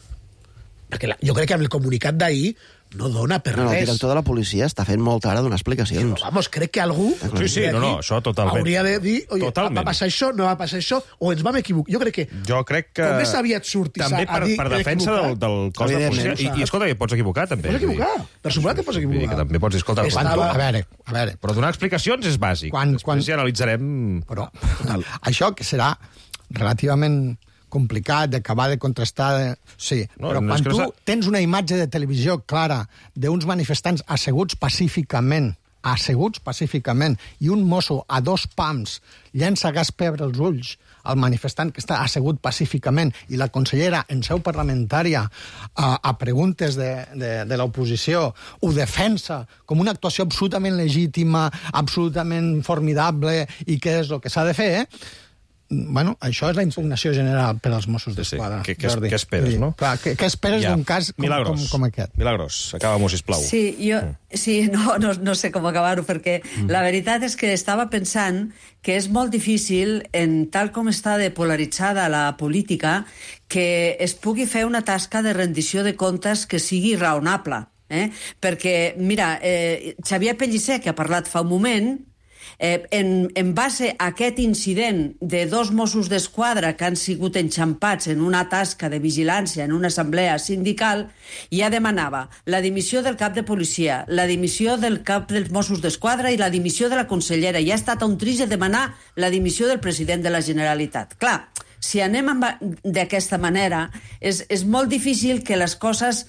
Perquè la, jo crec que amb el comunicat d'ahir no dona per No, el res. director de la policia està fent molta ara donar explicacions. Però, vamos, crec que algú... Sí, sí, no, no, això totalment. Hauria de dir, oye, Totalment. va passar això, no va passar això, o ens vam equivocar. Jo crec que... Jo crec que... Com més aviat surtis també a, a per, dir... per "M'he defensa del, equivocat". del cos de policia. Evidentment, I, I escolta, que et pots equivocar, també. Pots equivocar. Per suposat que pots Vull dir equivocar. que també pots dir, escolta, Estava- quan tu- A veure, a veure. Però donar explicacions és bàsic. Quan- Després quan- ja analitzarem... Però això que serà relativament complicat d'acabar de contrastar... De... Sí, No, però no és quan que no tu s'ha- tens una imatge de televisió clara d'uns manifestants asseguts pacíficament, asseguts pacíficament, i un mosso a dos pams llença gas pebre als ulls al manifestant que està assegut pacíficament i la consellera en seu parlamentària a, a preguntes de, de, de l'oposició ho defensa com una actuació absolutament legítima, absolutament formidable i que és el que s'ha de fer, eh? Bueno, això és la impugnació general per als Mossos d'Esquadra. Què, què, Jordi. què esperes, Sí, no? Clar, què, què esperes Ja. d'un cas com, Milagros. com, com aquest? Milagros, acaba-m'ho, sisplau. Sí, jo, sí no, no, no sé com acabar-ho, perquè mm. la veritat és que estava pensant que és molt difícil, en tal com està de polaritzada la política, que es pugui fer una tasca de rendició de comptes que sigui raonable. Eh? Perquè, mira, eh, Xavier Pellicer, que ha parlat fa un moment, Eh, en, en base a aquest incident de dos Mossos d'Esquadra que han sigut enxampats en una tasca de vigilància en una assemblea sindical, ja demanava la dimissió del cap de policia, la dimissió del cap dels Mossos d'Esquadra i la dimissió de la consellera. Ja ha estat un trist de demanar la dimissió del president de la Generalitat. Clar, si anem d'aquesta manera, és, és molt difícil que les coses...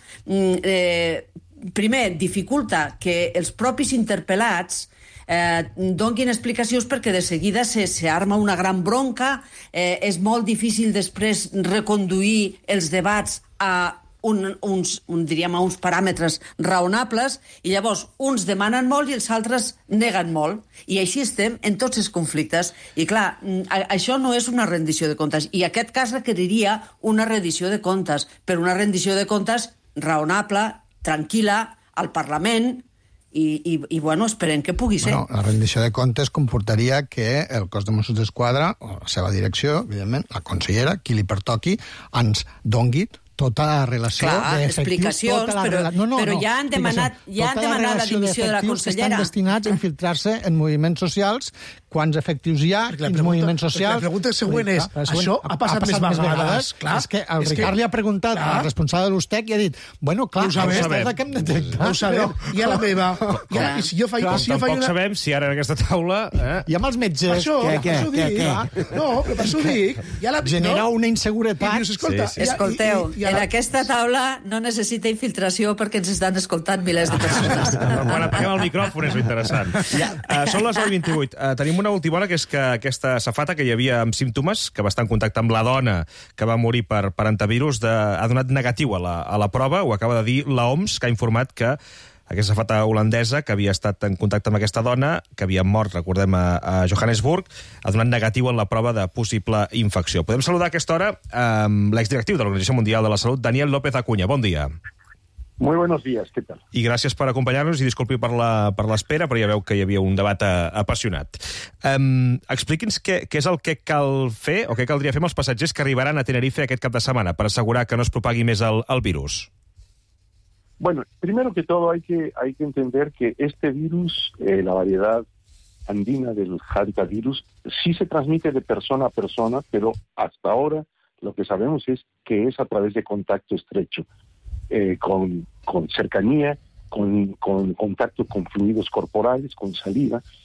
Eh, primer, dificulta que els propis interpel·lats eh, donguin explicacions perquè de seguida s'arma una gran bronca, eh, és molt difícil després reconduir els debats a un, uns, un, diríem, a uns paràmetres raonables, i llavors uns demanen molt i els altres neguen molt, i així estem en tots els conflictes. I clar, a, això no és una rendició de comptes, i aquest cas requeriria una rendició de comptes, però una rendició de comptes raonable, tranquil·la, al Parlament, i, i, i bueno, esperem que pugui ser. Bueno, la rendició de comptes comportaria que el cos de Mossos d'Esquadra, o la seva direcció, evidentment, la consellera, qui li pertoqui, ens dongui tota la relació Clar, d'efectius... explicacions, tota la però- rela... no, no, però no, ja han demanat- explicació. ja han Tota demanat la relació dimissió de la d'efectius que consellera. estan destinats a infiltrar-se en moviments socials, quants efectius hi ha, Perquè la quins pregunta- moviments perquè socials... la pregunta següent és, Clar, la següent, això ha passat més vegades? Clar, és que el és que- Ricard li ha preguntat Clar. al responsable de l'Ustec i ha dit, bueno, clar, Ho sabem. aquesta és la que hem detectat. No ho sabem. I a la meva... I, a, Clar. i si jo faig, Com si jo faig tampoc una... sabem si ara en aquesta taula... Eh? I amb els Per metges... això, què, per què, això què, dic... què? No, però per això dic... Ja la, Genera no? una I inseguretat. dius, escolta, Sí, sí. i- i- Escolteu, i- i a en la- aquesta taula no necessita infiltració perquè ens estan escoltant milers de persones. Però quan apaguem el micròfon és interessant. Uh, són les nou i vint-i-vuit. Uh, tenim una última hora, que és que aquesta safata que hi havia amb símptomes, que va estar en contacte amb la dona que va morir per, per antivirus, de, ha donat negatiu a la, a la prova. Ho acaba de dir l'O M S, que ha informat que aquesta safata holandesa, que havia estat en contacte amb aquesta dona, que havia mort, recordem, a, a Johannesburg, ha donat negatiu en la prova de possible infecció. Podem saludar a aquesta hora amb l'exdirectiu de l'Organització Mundial de la Salut, Daniel López Acuña. Bon dia. Muy buenos días, ¿qué tal? I gràcies per acompanyar-nos i disculpi per la- per l'espera, però ja veu que hi havia un debat eh, apassionat. Um, Expliqui'ns què, què és el que cal fer o què caldria fer amb els passatgers que arribaran a Tenerife aquest cap de setmana per assegurar que no es propagui més el, el virus. Bueno, primero que todo hay que, hay que entender que este virus, eh, la variedad andina del Zika virus, sí se transmite de persona a persona, pero hasta ahora lo que sabemos es que es a través de contacto estrecho, eh, con, con cercanía, con, con contacto con fluidos corporales, con saliva.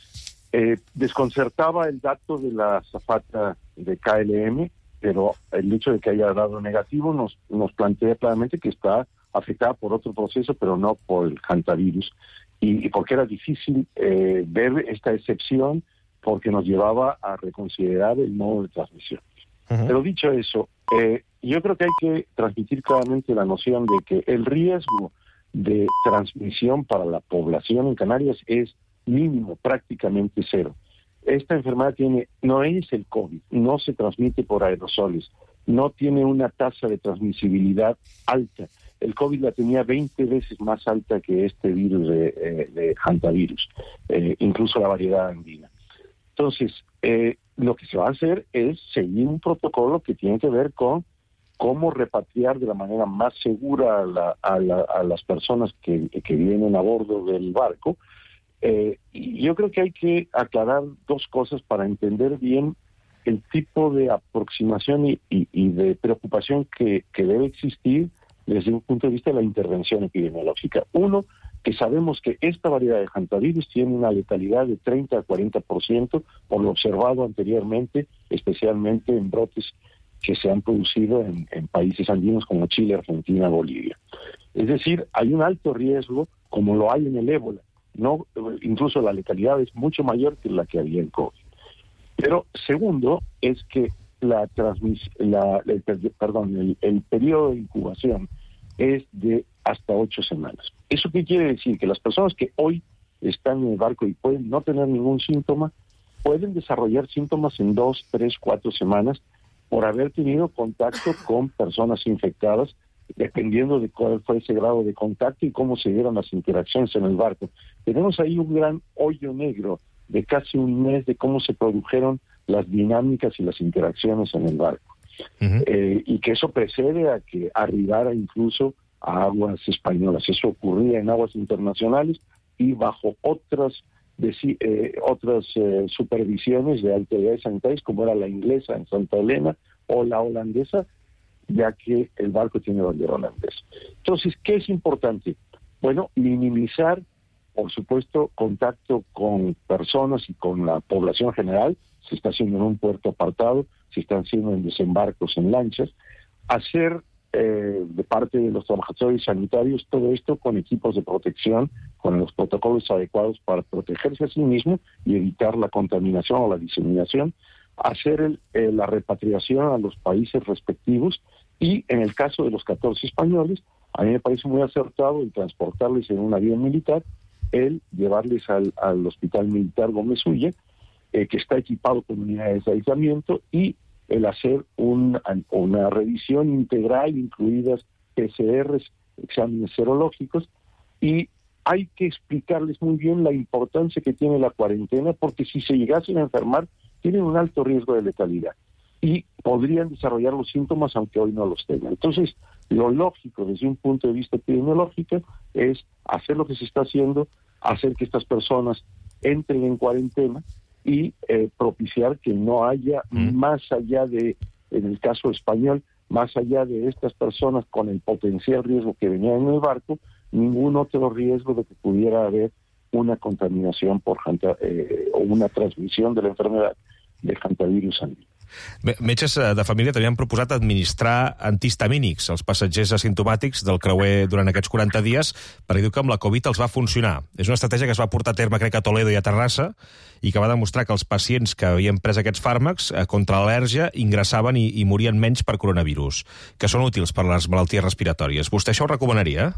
Eh, desconcertaba el dato de la azafata de K L M, pero el hecho de que haya dado negativo nos, nos plantea claramente que está afectada por otro proceso, pero no por el hantavirus, y, y porque era difícil eh, ver esta excepción, porque nos llevaba a reconsiderar el modo de transmisión. Uh-huh. Pero dicho eso, eh, yo creo que hay que transmitir claramente la noción de que el riesgo de transmisión para la población en Canarias es mínimo, prácticamente cero. Esta enfermedad tiene, no es el COVID, no se transmite por aerosoles, no tiene una tasa de transmisibilidad alta. El COVID la tenía veinte veces más alta que este virus de, eh, de hantavirus, eh, incluso la variedad andina. Entonces, eh, lo que se va a hacer es seguir un protocolo que tiene que ver con cómo repatriar de la manera más segura a, la, a, la, a las personas que, que vienen a bordo del barco. Eh, y yo creo que hay que aclarar dos cosas para entender bien el tipo de aproximación y, y, y de preocupación que, que debe existir desde un punto de vista de la intervención epidemiológica. Uno, que sabemos que esta variedad de hantavirus tiene una letalidad de treinta a cuarenta por ciento por lo observado anteriormente, especialmente en brotes que se han producido en, en países andinos como Chile, Argentina, Bolivia. Es decir, hay un alto riesgo, como lo hay en el ébola. No, incluso la letalidad es mucho mayor que la que había en COVID. Pero segundo es que la transmis, la, el, perdón, el, el periodo de incubación es de hasta ocho semanas. ¿Eso qué quiere decir? Que las personas que hoy están en el barco y pueden no tener ningún síntoma, pueden desarrollar síntomas en dos, tres, cuatro semanas por haber tenido contacto con personas infectadas, dependiendo de cuál fue ese grado de contacto y cómo se dieron las interacciones en el barco. Tenemos ahí un gran hoyo negro de casi un mes de cómo se produjeron las dinámicas y las interacciones en el barco. Uh-huh. Eh, y que eso precede a que arribara incluso a aguas españolas. Eso ocurría en aguas internacionales y bajo otras de, eh, otras eh, supervisiones de autoridades sanitarias, como era la inglesa en Santa Elena o la holandesa, ya que el barco tiene bandera holandesa. Entonces, ¿qué es importante? Bueno, minimizar, por supuesto, contacto con personas y con la población general. Se está haciendo en un puerto apartado, se están haciendo en desembarcos en lanchas. Hacer eh, de parte de los trabajadores sanitarios todo esto con equipos de protección, con los protocolos adecuados para protegerse a sí mismo y evitar la contaminación o la diseminación. Hacer el, eh, la repatriación a los países respectivos y, en el caso de los catorce españoles, a mí me parece muy acertado el transportarles en un avión militar, el llevarles al, al Hospital Militar Gómez Ulla, eh, que está equipado con unidades de aislamiento, y el hacer un, una revisión integral, incluidas P C Rs, exámenes serológicos, y hay que explicarles muy bien la importancia que tiene la cuarentena, porque si se llegasen a enfermar, tienen un alto riesgo de letalidad y podrían desarrollar los síntomas aunque hoy no los tengan. Entonces, lo lógico desde un punto de vista epidemiológico es hacer lo que se está haciendo, hacer que estas personas entren en cuarentena y eh, propiciar que no haya mm. más allá de, en el caso español, más allá de estas personas con el potencial riesgo que venían en el barco, ningún otro riesgo de que pudiera haber una contaminación por eh, o una transmissió de la enfermedad de hantavirus andino. Metges de família també han proposat administrar antihistamínics als passatgers asimptomàtics del creuer durant aquests quaranta dies, perquè diu que amb la Covid els va funcionar. És una estratègia que es va portar a terme, crec, a Toledo i a Terrassa, i que va demostrar que els pacients que havien pres aquests fàrmacs eh, contra l'al·lèrgia ingressaven i, i morien menys per coronavirus, que són útils per les malalties respiratòries. ¿Vostè això ho recomanaria?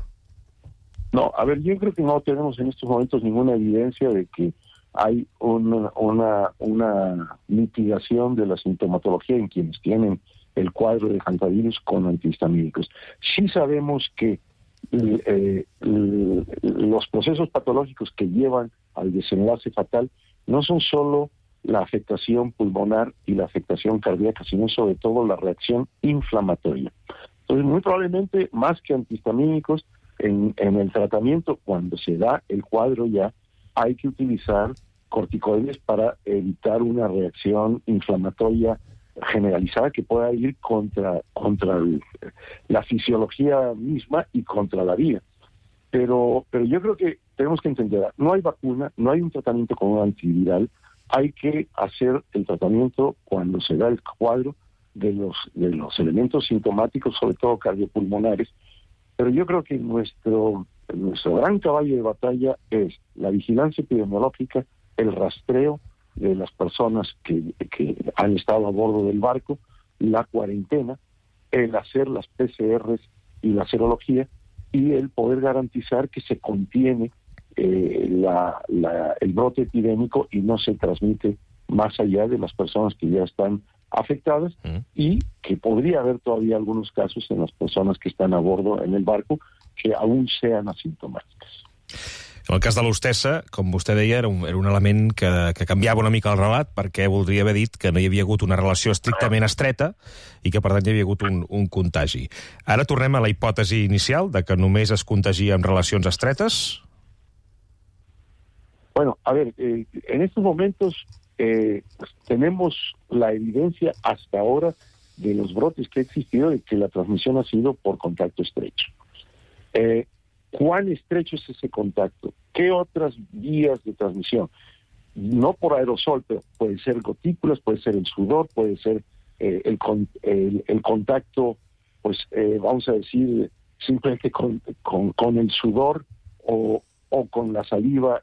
No, a ver, yo creo que no tenemos en estos momentos ninguna evidencia de que hay una, una, una mitigación de la sintomatología en quienes tienen el cuadro de hantavirus con antihistamínicos. Sí sabemos que eh, los procesos patológicos que llevan al desenlace fatal no son solo la afectación pulmonar y la afectación cardíaca, sino sobre todo la reacción inflamatoria. Entonces, muy probablemente, más que antihistamínicos, en, en el tratamiento, cuando se da el cuadro ya, hay que utilizar corticoides para evitar una reacción inflamatoria generalizada que pueda ir contra, contra el, la fisiología misma y contra la vida. Pero, pero yo creo que tenemos que entender, no hay vacuna, no hay un tratamiento con un antiviral, hay que hacer el tratamiento cuando se da el cuadro de los, de los elementos sintomáticos, sobre todo cardiopulmonares. Pero yo creo que nuestro, nuestro gran caballo de batalla es la vigilancia epidemiológica, el rastreo de las personas que, que han estado a bordo del barco, la cuarentena, el hacer las P C Rs y la serología, y el poder garantizar que se contiene eh, la, la, el brote epidémico y no se transmite más allá de las personas que ya están afectadas, mm. y que podría haber todavía algunos casos en las personas que estan a bordo en el barco que aún sean asintomàtiques. En el cas de l'hostessa, com vostè deia, era un, era un element que, que canviava una mica el relat, perquè voldria haver dit que no hi havia hagut una relació estrictament estreta i que, per tant, hi havia hagut un, un contagi. Ara tornem a la hipòtesi inicial de que només es contagia amb relacions estretes? Bueno, a ver, eh, en estos momentos eh, tenemos la evidencia hasta ahora de los brotes que ha existido de que la transmisión ha sido por contacto estrecho. Eh, ¿Cuán estrecho es ese contacto? ¿Qué otras vías de transmisión? No por aerosol, pero puede ser gotículas, puede ser el sudor, puede ser eh, el, el, el contacto, pues eh, vamos a decir, simplemente con, con, con el sudor o, o con la saliva,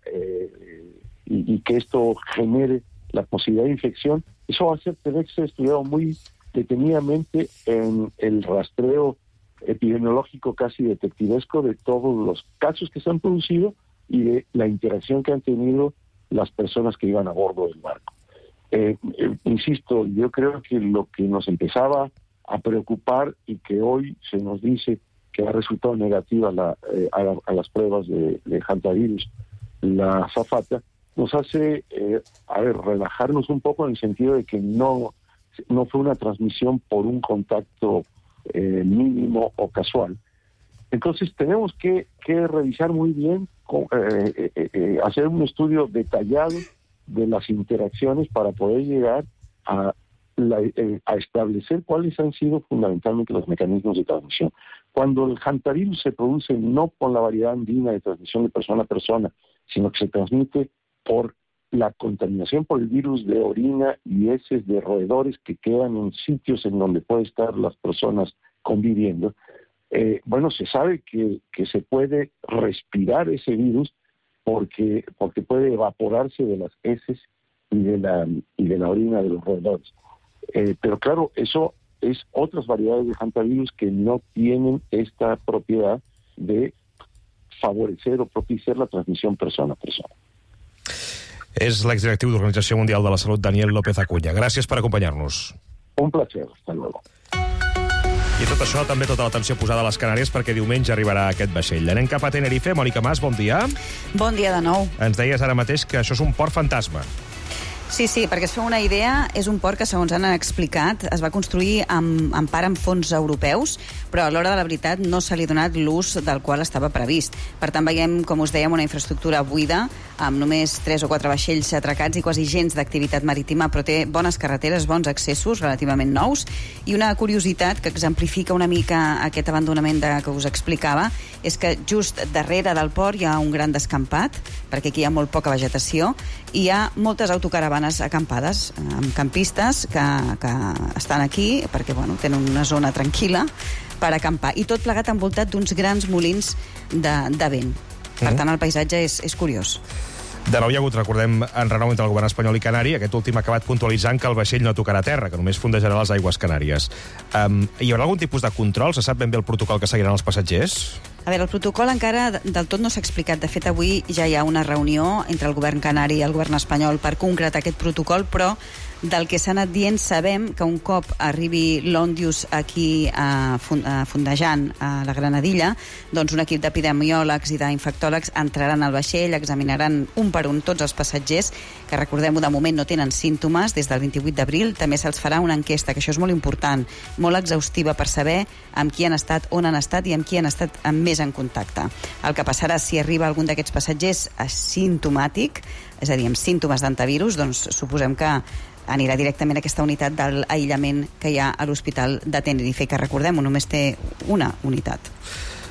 eh, y, y que esto genere la posibilidad de infección. Eso va a ser, tener que ser estudiado muy detenidamente en el rastreo epidemiológico casi detectivesco de todos los casos que se han producido y de la interacción que han tenido las personas que iban a bordo del barco. Eh, eh, insisto, yo creo que lo que nos empezaba a preocupar y que hoy se nos dice que ha resultado negativa la, eh, a, la, a las pruebas de, de hantavirus, la azafata, nos hace, eh, a ver, relajarnos un poco en el sentido de que no, no fue una transmisión por un contacto Eh, mínimo o casual. Entonces tenemos que, que revisar muy bien, eh, eh, eh, hacer un estudio detallado de las interacciones para poder llegar a, la, eh, a establecer cuáles han sido fundamentalmente los mecanismos de transmisión. Cuando el hantavirus se produce no por la variedad andina de transmisión de persona a persona, sino que se transmite por la contaminación por el virus de orina y heces de roedores que quedan en sitios en donde pueden estar las personas conviviendo, eh, bueno, se sabe que, que se puede respirar ese virus porque, porque puede evaporarse de las heces y de la, y de la orina de los roedores. Eh, pero claro, eso es otras variedades de hantavirus que no tienen esta propiedad de favorecer o propiciar la transmisión persona a persona. És l'exdirectiu d'Organització Mundial de la Salut, Daniel López Acuña. Gràcies per acompanyar-nos. Un placer, hasta luego. I tot això, també tota l'atenció posada a les Canàries, perquè diumenge arribarà aquest vaixell. Anem cap a Tenerife. Mònica Mas, bon dia. Bon dia de nou. Ens deies ara mateix que això és un port fantasma. Sí, sí, perquè es feu una idea, és un port que, segons han explicat, es va construir amb, amb part amb fons europeus, però a l'hora de la veritat no se li ha donat l'ús del qual estava previst. Per tant, veiem, com us dèiem, una infraestructura buida, amb només tres o quatre vaixells atracats i quasi gens d'activitat marítima, però té bones carreteres, bons accessos, relativament nous, i una curiositat que exemplifica una mica aquest abandonament de, que us explicava, és que just darrere del port hi ha un gran descampat, perquè aquí hi ha molt poca vegetació, i hi ha moltes autocaravanes acampades, amb campistes que, que estan aquí perquè bueno, tenen una zona tranquil·la per acampar, i tot plegat envoltat d'uns grans molins de, de vent. Per tant, el paisatge és, és curiós. De nou hi ha hagut, recordem, enrenou entre el govern espanyol i Canari. Aquest últim ha acabat puntualitzant que el vaixell no tocarà terra, que només fondejarà les aigües canàries. Um, hi haurà algun tipus de control? Se sap ben bé el protocol que seguiran els passatgers? A veure, el protocol encara del tot no s'ha explicat. De fet, avui ja hi ha una reunió entre el govern canari i el govern espanyol per concretar aquest protocol, però del que s'ha anat dient sabem que un cop arribi l'Ondius aquí a, a fondejant a la Granadilla, doncs un equip d'epidemiòlegs i d'infectòlegs entraran al vaixell, examinaran un per un tots els passatgers, que recordem-ho, de moment no tenen símptomes des del vint-i-vuit d'abril. També se'ls farà una enquesta, que això és molt important, molt exhaustiva, per saber amb qui han estat, on han estat i amb qui han estat més en contacte. El que passarà si arriba algun d'aquests passatgers asimptomàtic, és a dir, amb símptomes d'antivirus, doncs suposem que anirà directament a aquesta unitat d'aïllament que hi ha a l'Hospital de Tenerife, que recordem-ho, només té una unitat.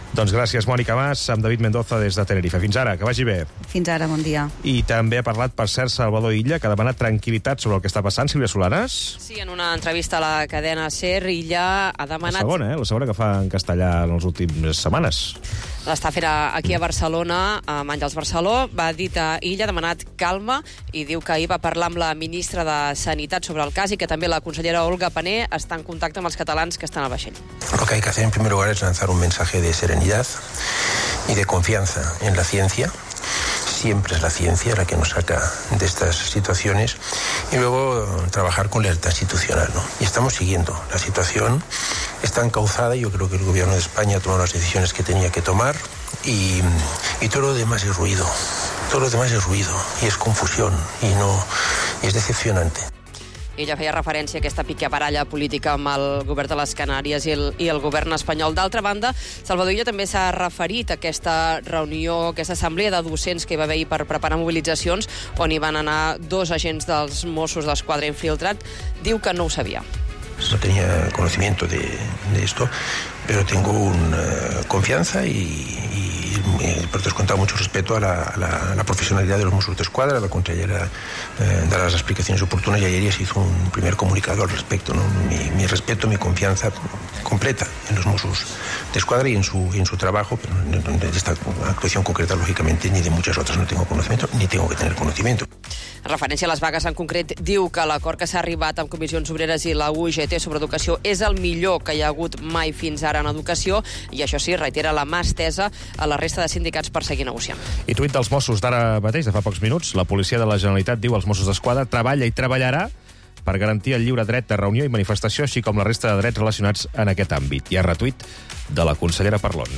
Doncs gràcies, Mònica Mas, amb David Mendoza des de Tenerife. Fins ara, que vagi bé. Fins ara, bon dia. I també ha parlat, per cert, Salvador Illa, que ha demanat tranquil·litat sobre el que està passant. Sílvia Solanes? Sí, en una entrevista a la cadena SER, Illa ha demanat... La segona, eh? La segona que fa en castellà en les últimes setmanes. L'està fent aquí a Barcelona, amb Àngels Barceló. Va dir que Illa ha demanat calma i diu que ahir va parlar amb la ministra de Sanitat sobre el cas i que també la consellera Olga Pané està en contacte amb els catalans que estan al vaixell. Lo que hay que hacer en primer lugar es lanzar un mensaje de serenidad y de confianza en la ciencia. Siempre es la ciencia la que nos saca de estas situaciones y luego trabajar con lealtad institucional, ¿no? Y estamos siguiendo la situación, está encauzada y yo creo que el gobierno de España ha tomado las decisiones que tenía que tomar y, y todo lo demás es ruido, todo lo demás es ruido y es confusión y no y es decepcionante. Ella feia referència a aquesta picabaralla política amb el govern de les Canàries i el, i el govern espanyol. D'altra banda, Salvador Illa també s'ha referit a aquesta reunió, aquesta assemblea de docents que hi va haver per preparar mobilitzacions, on hi van anar dos agents dels Mossos d'Esquadra infiltrat. Diu que no ho sabia. No tenía conocimiento de, de esto, pero tengo una uh, confianza y, y, y por descontado mucho respeto a la, a la, a la profesionalidad de los Mossos d'Esquadra. La consellera eh, dará las explicaciones oportunas y ayer ya se hizo un primer comunicado al respecto, ¿no? Mi, mi respeto, mi confianza completa en los Mossos d'Esquadra y en su, y en su trabajo, pero de esta actuación concreta, lógicamente, ni de muchas otras no tengo conocimiento, ni tengo que tener conocimiento. En referència a les vagues en concret, diu que l'acord que s'ha arribat amb Comissions Obreres i la U G T sobre educació és el millor que hi ha hagut mai fins ara en educació i això sí, reitera la mà estesa a la resta de sindicats per seguir negociant. I tuit dels Mossos d'ara mateix, de fa pocs minuts, la policia de la Generalitat diu als Mossos d'Esquadra treballa i treballarà per garantir el lliure dret de reunió i manifestació, així com la resta de drets relacionats en aquest àmbit. Hi ha retuit de la consellera Parlon.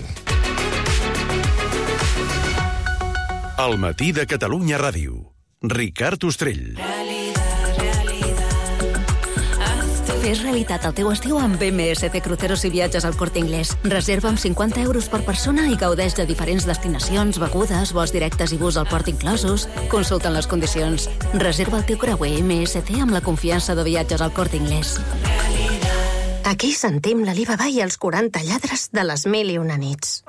El matí de Catalunya Ràdio. Ricard Ostrell. Fes realitat el teu estiu amb M S C Cruceros i Viatges al Corte Inglés. Reserva amb cinquanta euros per persona i gaudeix de diferents destinacions, begudes, vols directes i bus al port inclosos. Consulta les condicions. Reserva el teu creuer M S C amb la confiança de Viatges al Corte Inglés. Aquí sentim l'Alibaba i els quaranta lladres de les mil i una nits.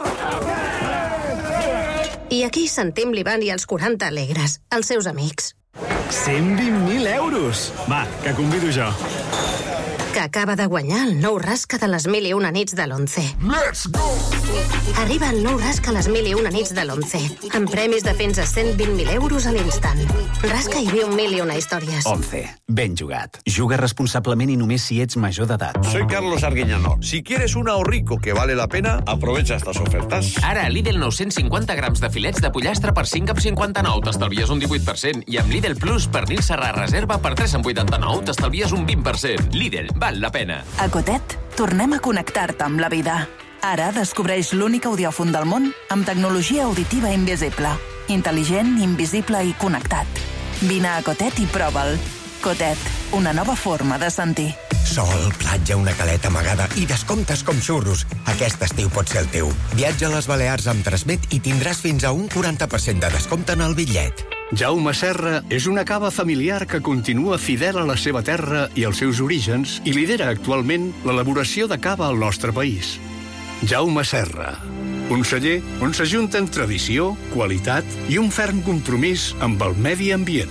I aquí sentim l'Ivan i els quaranta alegres, els seus amics. cent vint mil euros! Va, que convido jo. Que acaba de guanyar el nou rasca de les mil i una nits de l'Once. Let's go! Arriba el nou rasca a les mil i una nits de l'Once, amb premis de fins a cent vint mil euros a l'instant. Rasca i viu mil i una històries. Once. Ben jugat. Juga responsablement i només si ets major d'edat. Soy Carlos Arguiñano. Si quieres un ahorrico que vale la pena, aprovecha estas ofertas. Ara, Lidl nou-cents cinquanta grams de filets de pollastre per cinc coma cinquanta-nou, t'estalvies un divuit per cent. I amb Lidl Plus, pernil serrà reserva per tres coma vuitanta-nou, t'estalvies un vint per cent. Lidl, val la pena. A Cotet, tornem a connectar-te amb la vida. Ara descobreix l'únic audiòfon del món amb tecnologia auditiva invisible. Intel·ligent, invisible i connectat. Vine a Cotet i prova'l. Cotet, una nova forma de sentir. Sol, platja, una caleta amagada i descomptes com xurros. Aquest estiu pot ser el teu. Viatja a les Balears amb Transmet i tindràs fins a un quaranta per cent de descompte en el bitllet. Jaume Serra és una cava familiar que continua fidel a la seva terra i als seus orígens i lidera actualment l'elaboració de cava al nostre país. Jaume Serra, un celler on s'ajunten tradició, qualitat i un ferm compromís amb el medi ambient.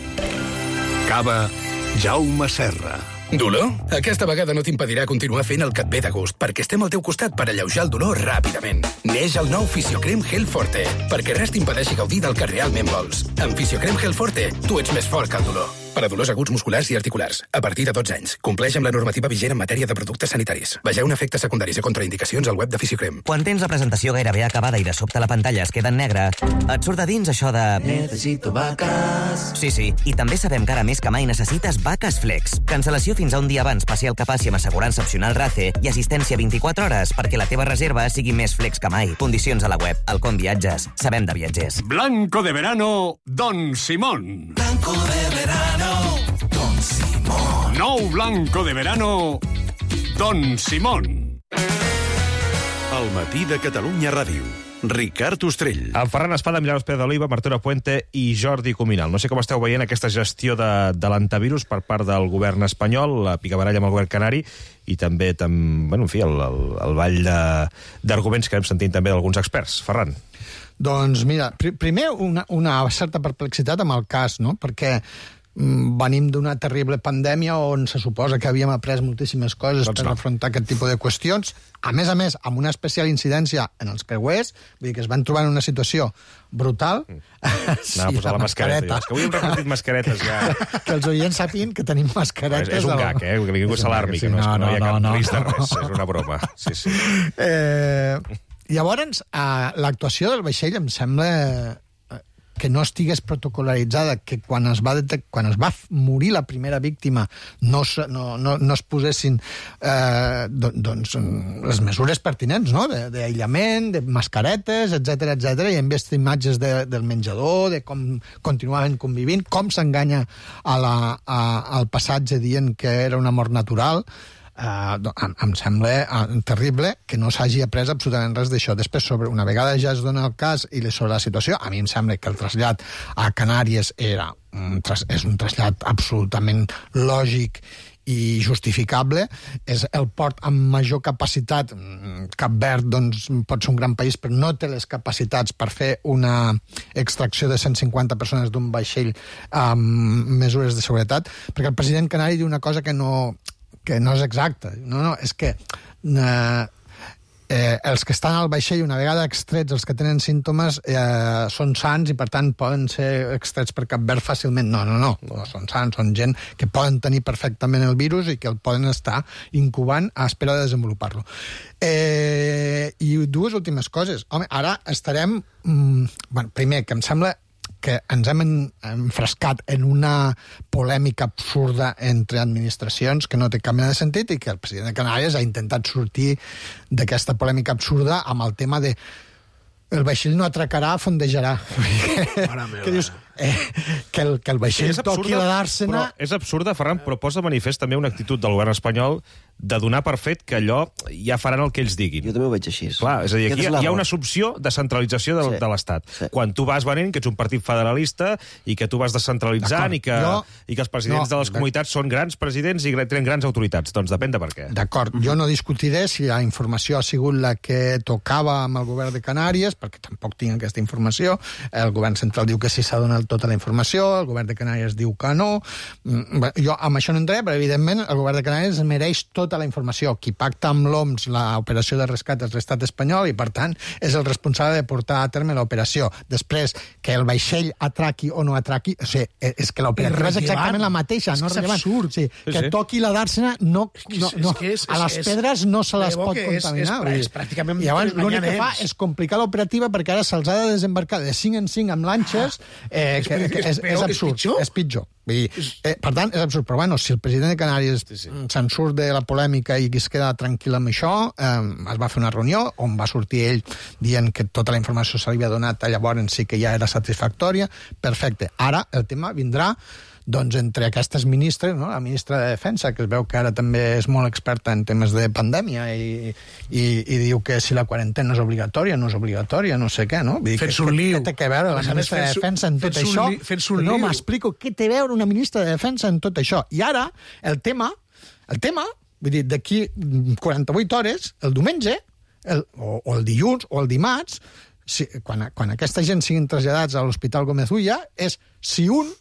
Cava Jaume Serra. Dolor? Aquesta vegada no t'impedirà continuar fent el que et ve de gust, perquè estem al teu costat per alleujar el dolor ràpidament. Neix el nou Fisiocrem Gel Forte, perquè res t'impedeixi gaudir del que realment vols. Amb Fisiocrem Gel Forte, tu ets més fort que el dolor. Per a dolors aguts musculars i articulars, a partir de dotze anys. Compleix amb la normativa vigent en matèria de productes sanitaris. Vegeu efectes secundaris i contraindicacions al web de Fisiocrem. Quan tens la presentació gairebé acabada i de sobte la pantalla es queda en negre, et surt de dins això de... Necessito vaques. Sí, sí, i també sabem que ara més que mai necessites vaques Flex. Cancel·lació fins a un dia abans, passi el que passi amb assegurança opcional RACE i assistència vint-i-quatre hores perquè la teva reserva sigui més flex que mai. Condicions a la web. Alcon Viatges. Sabem de viatgers. Blanco de verano, Don Simón. Blanco de verano, Don Simón. Nou Blanco de verano, Don Simón. El matí de Catalunya Ràdio. Ricard Ostrell. En Ferran Espada, Milagros Pérez d'Oliva, Martino Puente i Jordi Cuminal. No sé com esteu veient aquesta gestió de, de l'antivirus per part del govern espanyol, la picabaralla amb el govern canari, i també, tam, bueno, en fi, el, el, el ball d'arguments que hem sentit també d'alguns experts. Ferran. Doncs mira, pr primer una, una certa perplexitat amb el cas, no? Perquè mm, venim d'una terrible pandèmia on se suposa que havíem après moltíssimes coses doncs per no. afrontar aquest tipus de qüestions. A més a més, amb una especial incidència en els creuers, vull dir que es van trobar en una situació brutal. Mm. Sí, Anava a posar la, la mascareta. És que avui hem repartit mascaretes ja. Que els oients sapiguin que tenim mascaretes. És, és un gag, eh? Que ningú s'alarmi, que no, no, no, no hi ha cap no, risc de res. No. És una broma. Sí, sí. Eh... Llavors, eh, l'actuació del vaixell em sembla que no estigués protocolaritzada, que quan es va, quan es va morir la primera víctima no, no, no, no es posessin eh, doncs, les mesures pertinents, no? D'aïllament, de, de mascaretes, etcètera, etcètera, i hem vist imatges de, del menjador, de com continuaven convivint, com s'enganya a la, a, al passatge dient que era una mort natural. Uh, em, em sembla uh, terrible que no s'hagi après absolutament res d'això. Després, sobre una vegada ja es dona el cas i sobre la situació, a mi em sembla que el trasllat a Canàries era un tras, és un trasllat absolutament lògic i justificable. És el port amb major capacitat. Cap Verd doncs, pot ser un gran país, però no té les capacitats per fer una extracció de cent cinquanta persones d'un vaixell amb mesures de seguretat, perquè el president canari diu una cosa que no... que no és exacte. No, no, és que eh, eh, els que estan al vaixell, una vegada extrets, els que tenen símptomes, eh, són sants i, per tant, poden ser extrets per Cap Verd fàcilment. No, no, no, no són sants, són gent que poden tenir perfectament el virus i que el poden estar incubant a espera de desenvolupar-lo. Eh, I dues últimes coses. Home, ara estarem... Mm, bueno, primer, que em sembla que ens hem enfrescat en una polèmica absurda entre administracions que no té cap mena de sentit i que el president de Canàries ha intentat sortir d'aquesta polèmica absurda amb el tema de el vaixell no atracarà, fondejarà. Que dius, eh, que, el, que el vaixell sí, toqui la d'Àrsena... És absurda, Ferran, però posa de manifest també una actitud del govern espanyol de donar per fet que allò ja faran el que ells diguin. Jo també ho veig així. Clar, és a dir, aquí hi ha, hi ha una assumpció de centralització de, sí, de l'Estat. Sí. Quan tu vas venint, que ets un partit federalista i que tu vas descentralitzant i que, jo, i que els presidents no, de les comunitats són grans presidents i tenen grans autoritats. Doncs depèn de per què. D'acord, jo no discutiré si la informació ha sigut la que tocava amb el govern de Canàries, perquè tampoc tinc aquesta informació. El govern central diu que sí s'ha donat tota la informació, el govern de Canàries diu que no. Jo amb això no entraré, però evidentment el govern de Canàries mereix tota la informació. Qui pacta amb l'O M S l'operació de rescat és l'estat espanyol i, per tant, és el responsable de portar a terme l'operació. Després, que el vaixell atraqui o no atraqui, o sigui, és que l'operativa és exactament la mateixa, no és absurd. Sí, sí, que sí. Toqui la d'Àrsena, no, no, no, és, a les pedres no se les pot contaminar. És, és, és pràcticament... Llavors, l'únic que fa és complicar l'operativa perquè ara se'ls ha de desembarcar de cinc en cinc amb lanxes, eh, que, que és, és absurd, és pitjor. Vull dir, eh, per tant, és absurd. Però bueno, si el president de Canàries sí, sí. se'n surt de la polèmica i es queda tranquil amb això, eh, es va fer una reunió on va sortir ell dient que tota la informació se li havia donat, llavors sí que ja era satisfactòria. Perfecte. Ara el tema vindrà doncs entre aquestes ministres, no? La ministra de Defensa, que es veu que ara també és molt experta en temes de pandèmia i, i, i diu que si la quarantena és obligatòria, no és obligatòria, no sé què, no? Fent-se un liu. Què té a veure la ministra de Defensa en tot això? No m'explico què té a veure una ministra de Defensa en tot això. I ara, el tema, el tema, vull dir, d'aquí quaranta-vuit hores, el diumenge, el, o, o el dilluns, o el dimarts, si, quan, quan aquesta gent siguin traslladats a l'Hospital Gómez Ulla, és si un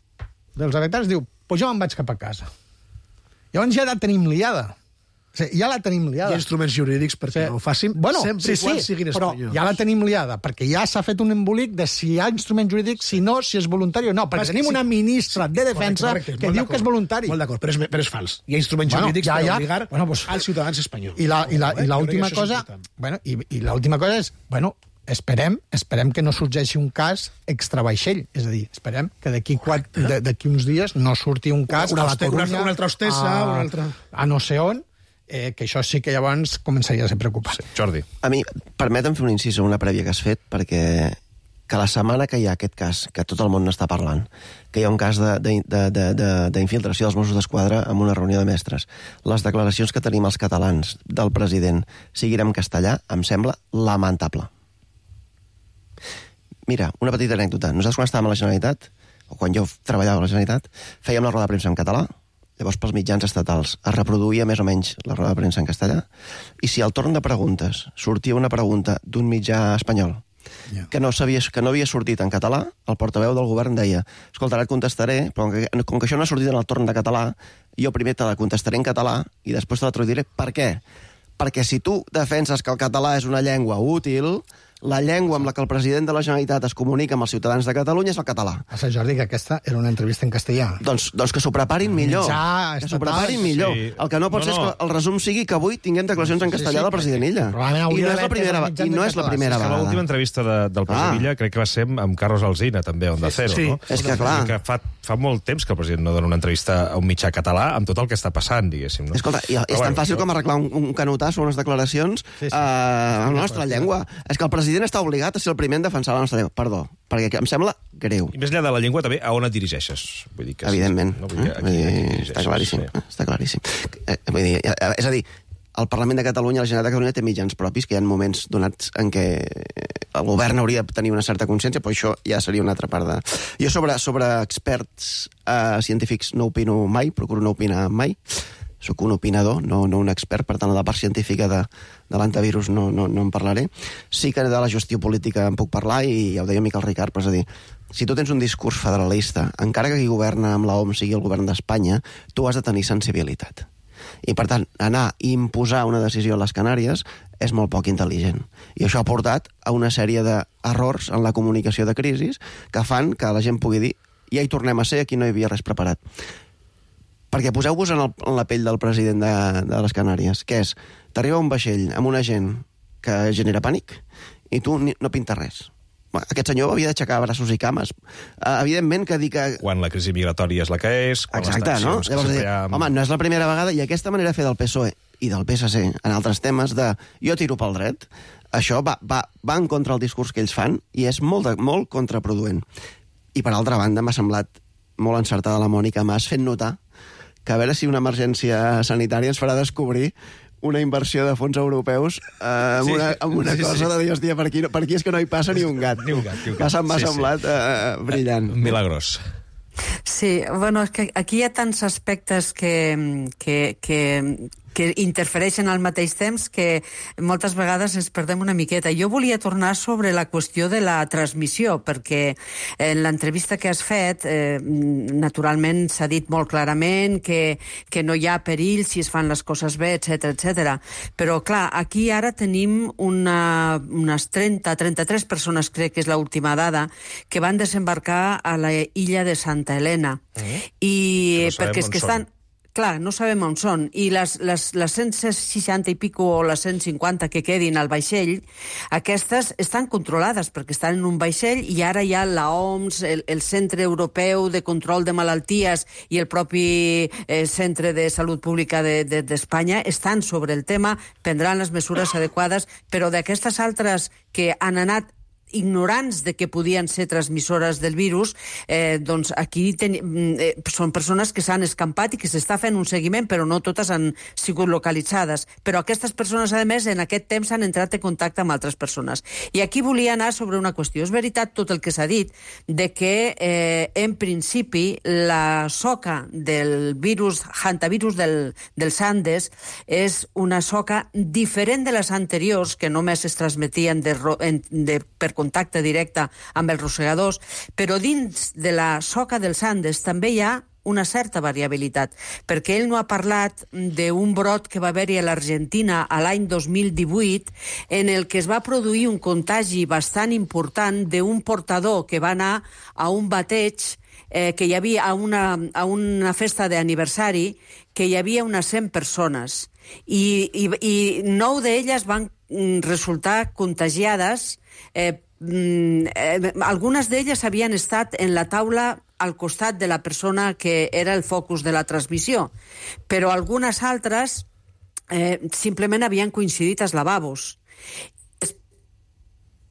dels afectats diu, pues jo me'n vaig cap a casa. Llavors ja la tenim liada. O sigui, ja la tenim liada. Hi ha instruments jurídics perquè sí. no ho facin, bueno, sempre sí, i quan sí, siguin però espanyols. Ja la tenim liada, perquè ja s'ha fet un embolic de si hi ha instruments jurídics, si no, si és voluntari o no, perquè tenim sí. una ministra de Defensa correcte, correcte, que diu que és voluntari. Molt d'acord, però, és, però és fals. Hi ha instruments bueno, jurídics ja, per ja, obligar bueno, pues, als ciutadans espanyols. I l'última cosa, bueno, i, i l'última cosa és, bueno, Esperem, esperem que no sorgeixi un cas extravaixell. És a dir, esperem que d'aquí uns dies no surti un cas una, a la Corunya, una altra hostessa, a, una altra... a no sé on, eh, que això sí que llavors començaria a ser preocupant. Sí. Jordi. A mi, permetem fer un incís a una prèvia que has fet, perquè que la setmana que hi ha aquest cas, que tot el món n'està parlant, que hi ha un cas d'infiltració dels Mossos d'Esquadra en una reunió de mestres, les declaracions que tenim els catalans del president siguin en castellà, em sembla lamentable. Mira, una petita anècdota. Nosaltres quan estàvem a la Generalitat, o quan jo treballava a la Generalitat, fèiem la roda de premsa en català, llavors pels mitjans estatals es reproduïa més o menys la roda de premsa en castellà, i si al torn de preguntes sortia una pregunta d'un mitjà espanyol yeah. que, no sabia, que no havia sortit en català, el portaveu del govern deia escolta, ara et contestaré, però com que, com que això no ha sortit en el torn de català, jo primer te la contestaré en català i després te la traduiré. Per què? Perquè si tu defenses que el català és una llengua útil, la llengua amb la que el president de la Generalitat es comunica amb els ciutadans de Catalunya és el català. A Sant Jordi, que aquesta era una entrevista en castellà. Doncs, doncs que s'ho preparin millor. Ja, que s'ho preparin millor. Sí. El que no pot no, ser és que el resum sigui que avui tinguem declaracions en castellà sí, sí, del president Illa. I no és la primera, i no és la primera vegada. L'última entrevista de, del president Illa crec que va ser amb Carlos Alsina, també, on de Cero, sí, no? És que, clar... Que fa, fa molt temps que el president no dona una entrevista a un mitjà català amb tot el que està passant, diguéssim. No? Escolta, és tan bueno, fàcil això... com arreglar un, un canutàs o unes declaracions sí, sí. Uh, amb la nostra llengua. És que el president està obligat a ser el primer en defensar la nostra llengua. Perdó, perquè em sembla greu. I més enllà de la llengua, també, a on et dirigeixes? Vull dir que evidentment. No? Vull dir, aquí, eh? aquí està claríssim. Sí. Està claríssim. Eh, vull dir, és a dir, el Parlament de Catalunya, la Generalitat de Catalunya té mitjans propis, que hi ha moments donats en què el govern hauria de tenir una certa consciència, però això ja seria una altra part de... Jo sobre, sobre experts eh, científics no opino mai, procuro no opinar mai. Soc un opinador, no, no un expert, per tant, la part científica de, de l'antivirus no, no, no en parlaré. Sí que de la gestió política en puc parlar, i ja ho deia Miquel Ricard, però és a dir, si tu tens un discurs federalista, encara que qui governa amb l'O M S sigui el govern d'Espanya, tu has de tenir sensibilitat. I, per tant, anar i imposar una decisió a les Canàries és molt poc intel·ligent. I això ha portat a una sèrie d'errors en la comunicació de crisis que fan que la gent pugui dir ja hi tornem a ser, aquí no hi havia res preparat. Perquè poseu-vos en, el, en la pell del president de, de les Canàries, que és, t'arriba un vaixell amb una gent que genera pànic i tu ni, no pinta res. Aquest senyor havia d'aixecar braços i cames. Uh, evidentment que dir que... Quan la crisi migratòria és la que és... Quan exacte, no? Llavors, dir, ha... Home, no és la primera vegada, i aquesta manera de fer del P S O E i del P S C en altres temes de jo tiro pel dret, això va, va, va en contra del discurs que ells fan i és molt, de, molt contraproduent. I per altra banda m'ha semblat molt encertada la Mònica Mas fent notar que a veure si una emergència sanitària ens farà descobrir una inversió de fons europeus eh, amb, sí, una, amb una sí, cosa sí. de dir, hòstia, per aquí, per aquí és que no hi passa ni un gat. Ni un gat, ni un gat. Que se'm m'ha sí, semblat sí. Eh, brillant. Milagros. Sí, bueno, és que aquí hi ha tants aspectes que, que, que, que interfereixen al mateix temps que moltes vegades ens perdem una miqueta. Jo volia tornar sobre la qüestió de la transmissió, perquè en l'entrevista que has fet, eh, naturalment s'ha dit molt clarament que, que no hi ha perill si es fan les coses bé, etcètera, etcètera. Però, clar, aquí ara tenim una, unes trenta, trenta-tres persones, crec que és l'última dada, que van desembarcar a la illa de Santa Helena. Mm. I no perquè és que estan... Són. Clar, no sabem on són. I les, les, les cent seixanta i pico o les cent cinquanta que quedin al vaixell, aquestes estan controlades perquè estan en un vaixell i ara hi ha la O M S, el, el Centre Europeu de Control de Malalties i el propi eh, Centre de Salut Pública d'Espanya de, de, estan sobre el tema, prendran les mesures adequades, però d'aquestes altres que han anat ignorants de que podien ser transmissores del virus, eh, doncs aquí ten, eh, són persones que s'han escampat i que s'està fent un seguiment, però no totes han sigut localitzades. Però aquestes persones, a més, en aquest temps han entrat en contacte amb altres persones. I aquí volia anar sobre una qüestió. És veritat tot el que s'ha dit, de que eh, en principi la soca del virus, hantavirus del, dels Andes, és una soca diferent de les anteriors, que només es transmetien de, de, per contacte directe amb els rosegadors, però dins de la soca dels Andes també hi ha una certa variabilitat, perquè ell no ha parlat d'un brot que va haver-hi a l'Argentina a l'any dos mil divuit, en el que es va produir un contagi bastant important d'un portador que va anar a un bateig eh, que hi havia a una, a una festa d'aniversari, que hi havia unes cent persones, i, i, i nou d'elles van resultar contagiades. Eh, eh, algunes d'elles havien estat en la taula al costat de la persona que era el focus de la transmissió, però algunes altres eh, simplement havien coincidit als lavabos.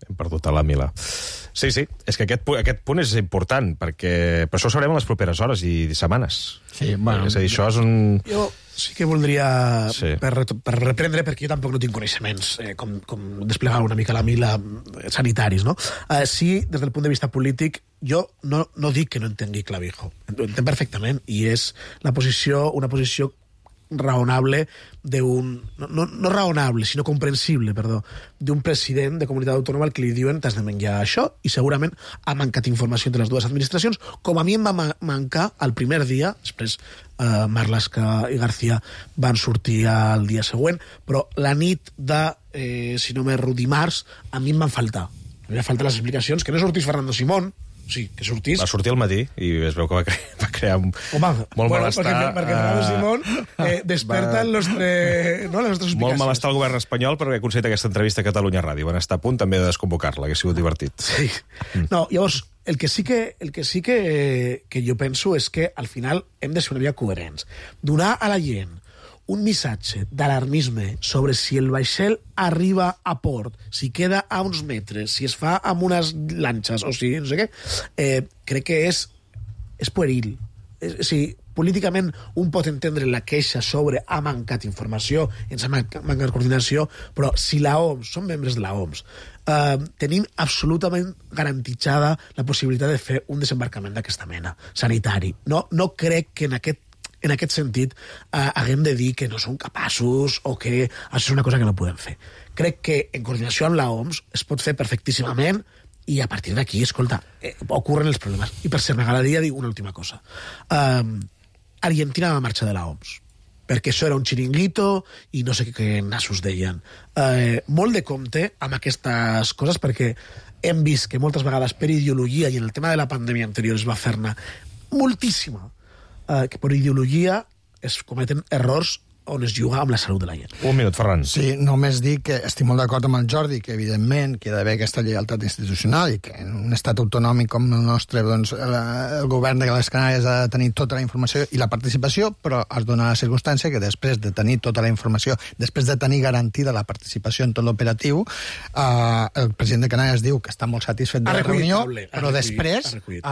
Hem perdut a la Mila. Sí, sí, és que aquest, aquest punt és important, perquè per això ho sabrem en les properes hores i setmanes. Sí, bueno... És a dir, això és un... Jo sí que voldria, sí. per, per reprendre, perquè jo tampoc no tinc coneixements, eh, com, com desplegar una mica la Mila sanitaris, no? Eh, sí, des del punt de vista polític, jo no, no dic que no entengui Clavijo. Ho entenc perfectament, i és la posició, una posició raonable d'un... No, no, no raonable, sinó comprensible, perdó, d'un president de comunitat autònoma al que li diuen t'has de menjar això, i segurament ha mancat informació entre les dues administracions, com a mi em va ma mancar el primer dia, després eh, Marlaska i García van sortir el dia següent, però la nit de, eh, si no m'erro, dimarts, a mi em van faltar. Em van faltar les explicacions, que no sortís Fernando Simón, sí, que sortís. Va sortir al matí i es veu que va, cre va crear un, Home, molt bueno, malestar. Perquè, perquè Fernando Simón eh, desperta va... el nostre, no, les nostres molt malestar al govern espanyol perquè ha aconseguit aquesta entrevista a Catalunya Ràdio. Van estar a punt també de desconvocar-la, que ha sigut divertit. Sí. Mm. No, llavors, el que sí que, el que, sí que, que jo penso és que al final hem de ser una mica coherents. Donar a la gent un missatge d'alarmisme sobre si el vaixell arriba a port, si queda a uns metres, si es fa amb unes lanxes, o si no sé què, eh, crec que és, és pueril. És, o sigui, políticament un pot entendre la queixa sobre ha mancat informació, ens ha mancat coordinació, però si la O M S, som membres de la O M S, eh, tenim absolutament garantitzada la possibilitat de fer un desembarcament d'aquesta mena, sanitari. No, no crec que en aquest en aquest sentit, eh, haguem de dir que no som capaços o que això és una cosa que no podem fer. Crec que en coordinació amb la O M S es pot fer perfectíssimament i a partir d'aquí, escolta, eh, ocorren els problemes. I per ser m'agradaria dir una última cosa. Um, Argentina va marxar de la O M S perquè això era un xiringuito i no sé què nassos deien. Eh, molt de compte amb aquestes coses perquè hem vist que moltes vegades per ideologia i en el tema de la pandèmia anterior es va fer-ne moltíssima Uh, que per ideologia es cometen errors on es juga amb la salut de la gent. Un minut, Ferran. Sí, només dic que estic molt d'acord amb el Jordi, que evidentment que hi ha d'haver aquesta lleialtat institucional i que en un estat autonòmic com el nostre, doncs, el, el govern de les Canàries ha de tenir tota la informació i la participació, però es dona la circumstància que després de tenir tota la informació, després de tenir garantida la participació en tot l'operatiu, eh, el president de Canàries diu que està molt satisfet de la reunió, però després eh,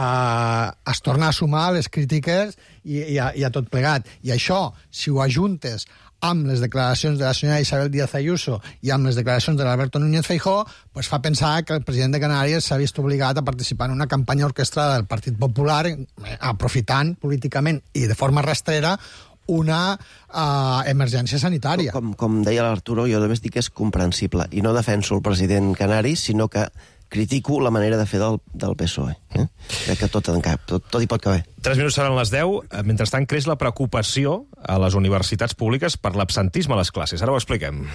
es torna a sumar les crítiques i, i, a, i a tot plegat. I això, si ho ajuntes amb les declaracions de la senyora Isabel Díaz Ayuso i amb les declaracions de l'Alberto Núñez Feijóo, pues fa pensar que el president de Canàries s'ha vist obligat a participar en una campanya orquestrada del Partit Popular, eh, aprofitant políticament i de forma rastrera una uh, emergència sanitària. Com, com deia l'Arturo, jo només dic que és comprensible, i no defenso el president canari, sinó que critico la manera de fer del, del P S O E. Eh? Crec que tot, tot, tot hi pot caber. Tres minuts seran les deu. Mentrestant, creix la preocupació a les universitats públiques per l'absentisme a les classes. Ara ho expliquem.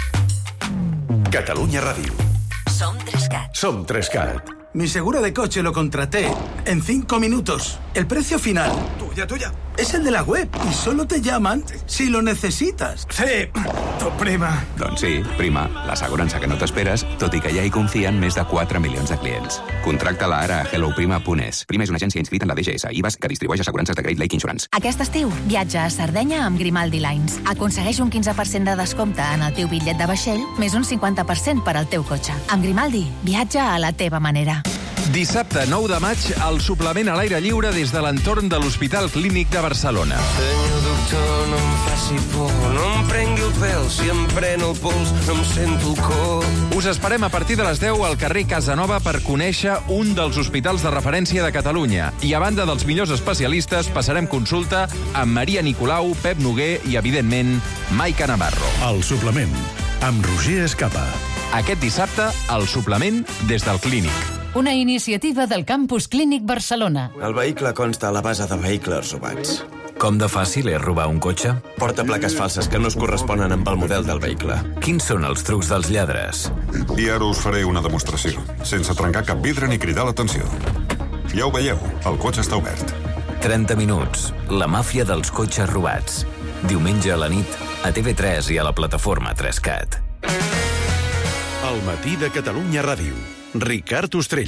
Catalunya Ràdio. Som Trescat. Som Trescat. Mi seguro de coche lo contraté en cinco minutos. El precio final... Tuya, tuya. Es el de la web y solo te llaman si lo necesitas. Sí, tu prima. Doncs sí, prima, l'assegurança que no t'esperes, tot i que ja hi confien més de quatre milions de clients. Contracta-la ara a hello prima punt es. Prima és una agència inscrita en la D G S, I V A S, que distribueix assegurances de Great Lake Insurance. Aquest estiu, viatja a Sardenya amb Grimaldi Lines. Aconsegueix un quinze per cent de descompte en el teu bitllet de vaixell, més un cinquanta per cent per al teu cotxe. Amb Grimaldi, viatja a la teva manera. Dissabte nou de maig, el suplement a l'aire lliure des de l'entorn de l'Hospital Clínic de Barcelona. Senyor doctor, no em faci por, no em prengui el pèl, si em pren el pols no em sento el cor. Us esperem a partir de les deu al carrer Casanova per conèixer un dels hospitals de referència de Catalunya. I a banda dels millors especialistes, passarem consulta amb Maria Nicolau, Pep Noguer i, evidentment, Maica Navarro. El suplement, amb Roger Escapa. Aquest dissabte, el suplement des del Clínic. Una iniciativa del Campus Clínic Barcelona. El vehicle consta a la base de vehicles robats. Com de fàcil és robar un cotxe? Porta plaques falses que no es corresponen amb el model del vehicle. Quins són els trucs dels lladres? I ara us faré una demostració, sense trencar cap vidre ni cridar l'atenció. Ja ho veieu, el cotxe està obert. trenta minuts. La màfia dels cotxes robats. Diumenge a la nit, a T V tres i a la plataforma Trescat. El matí de Catalunya Ràdio. Ricard Ostrell.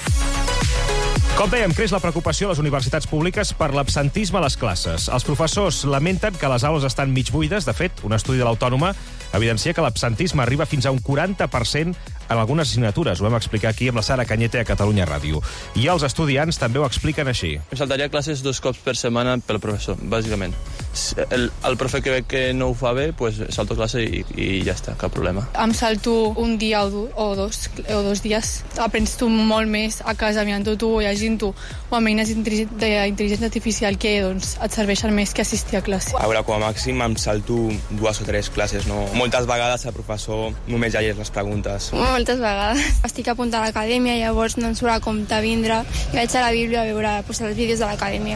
Com dèiem, creix la preocupació a les universitats públiques per l'absentisme a les classes. Els professors lamenten que les aules estan mig buides. De fet, un estudi de l'Autònoma evidencia que l'absentisme arriba fins a un quaranta per cent en algunes assignatures. Ho vam explicar aquí amb la Sara Cañete a Catalunya Ràdio. I els estudiants també ho expliquen així. Em saltaria classes dos cops per setmana pel professor, bàsicament. El, el profe que ve que no ho fa bé, pues salto classe i, i ja està, cap problema. Em salto un dia o, do, o, dos, o dos dies. Aprens tu molt més a casa mirant-ho tu o llegint-ho o amb eines d'intel·ligència artificial que doncs, et serveixen més que assistir a classe. A veure, com a màxim em salto dues o tres classes, no? Moltes vegades el professor només llegeix les preguntes. Moltes vegades. Estic apuntant a l'acadèmia, llavors no em surt a compte vindre i vaig a la Bíblia a veure pues, els vídeos de l'acadèmia.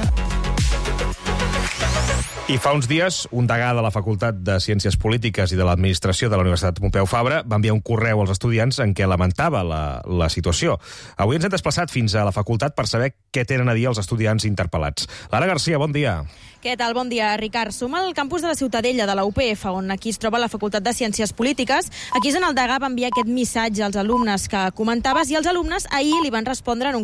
I fa uns dies, un degà de la Facultat de Ciències Polítiques i de l'Administració de la Universitat Pompeu Fabra va enviar un correu als estudiants en què lamentava la, la situació. Avui ens hem desplaçat fins a la facultat per saber què tenen a dir els estudiants interpel·lats. Lara Garcia, bon dia. Què tal? Bon dia, Ricard. Som al campus de la Ciutadella, de la U P F, on aquí es troba la Facultat de Ciències Polítiques. Aquí és on el degà va enviar aquest missatge als alumnes que comentaves, i els alumnes ahir li van respondre en un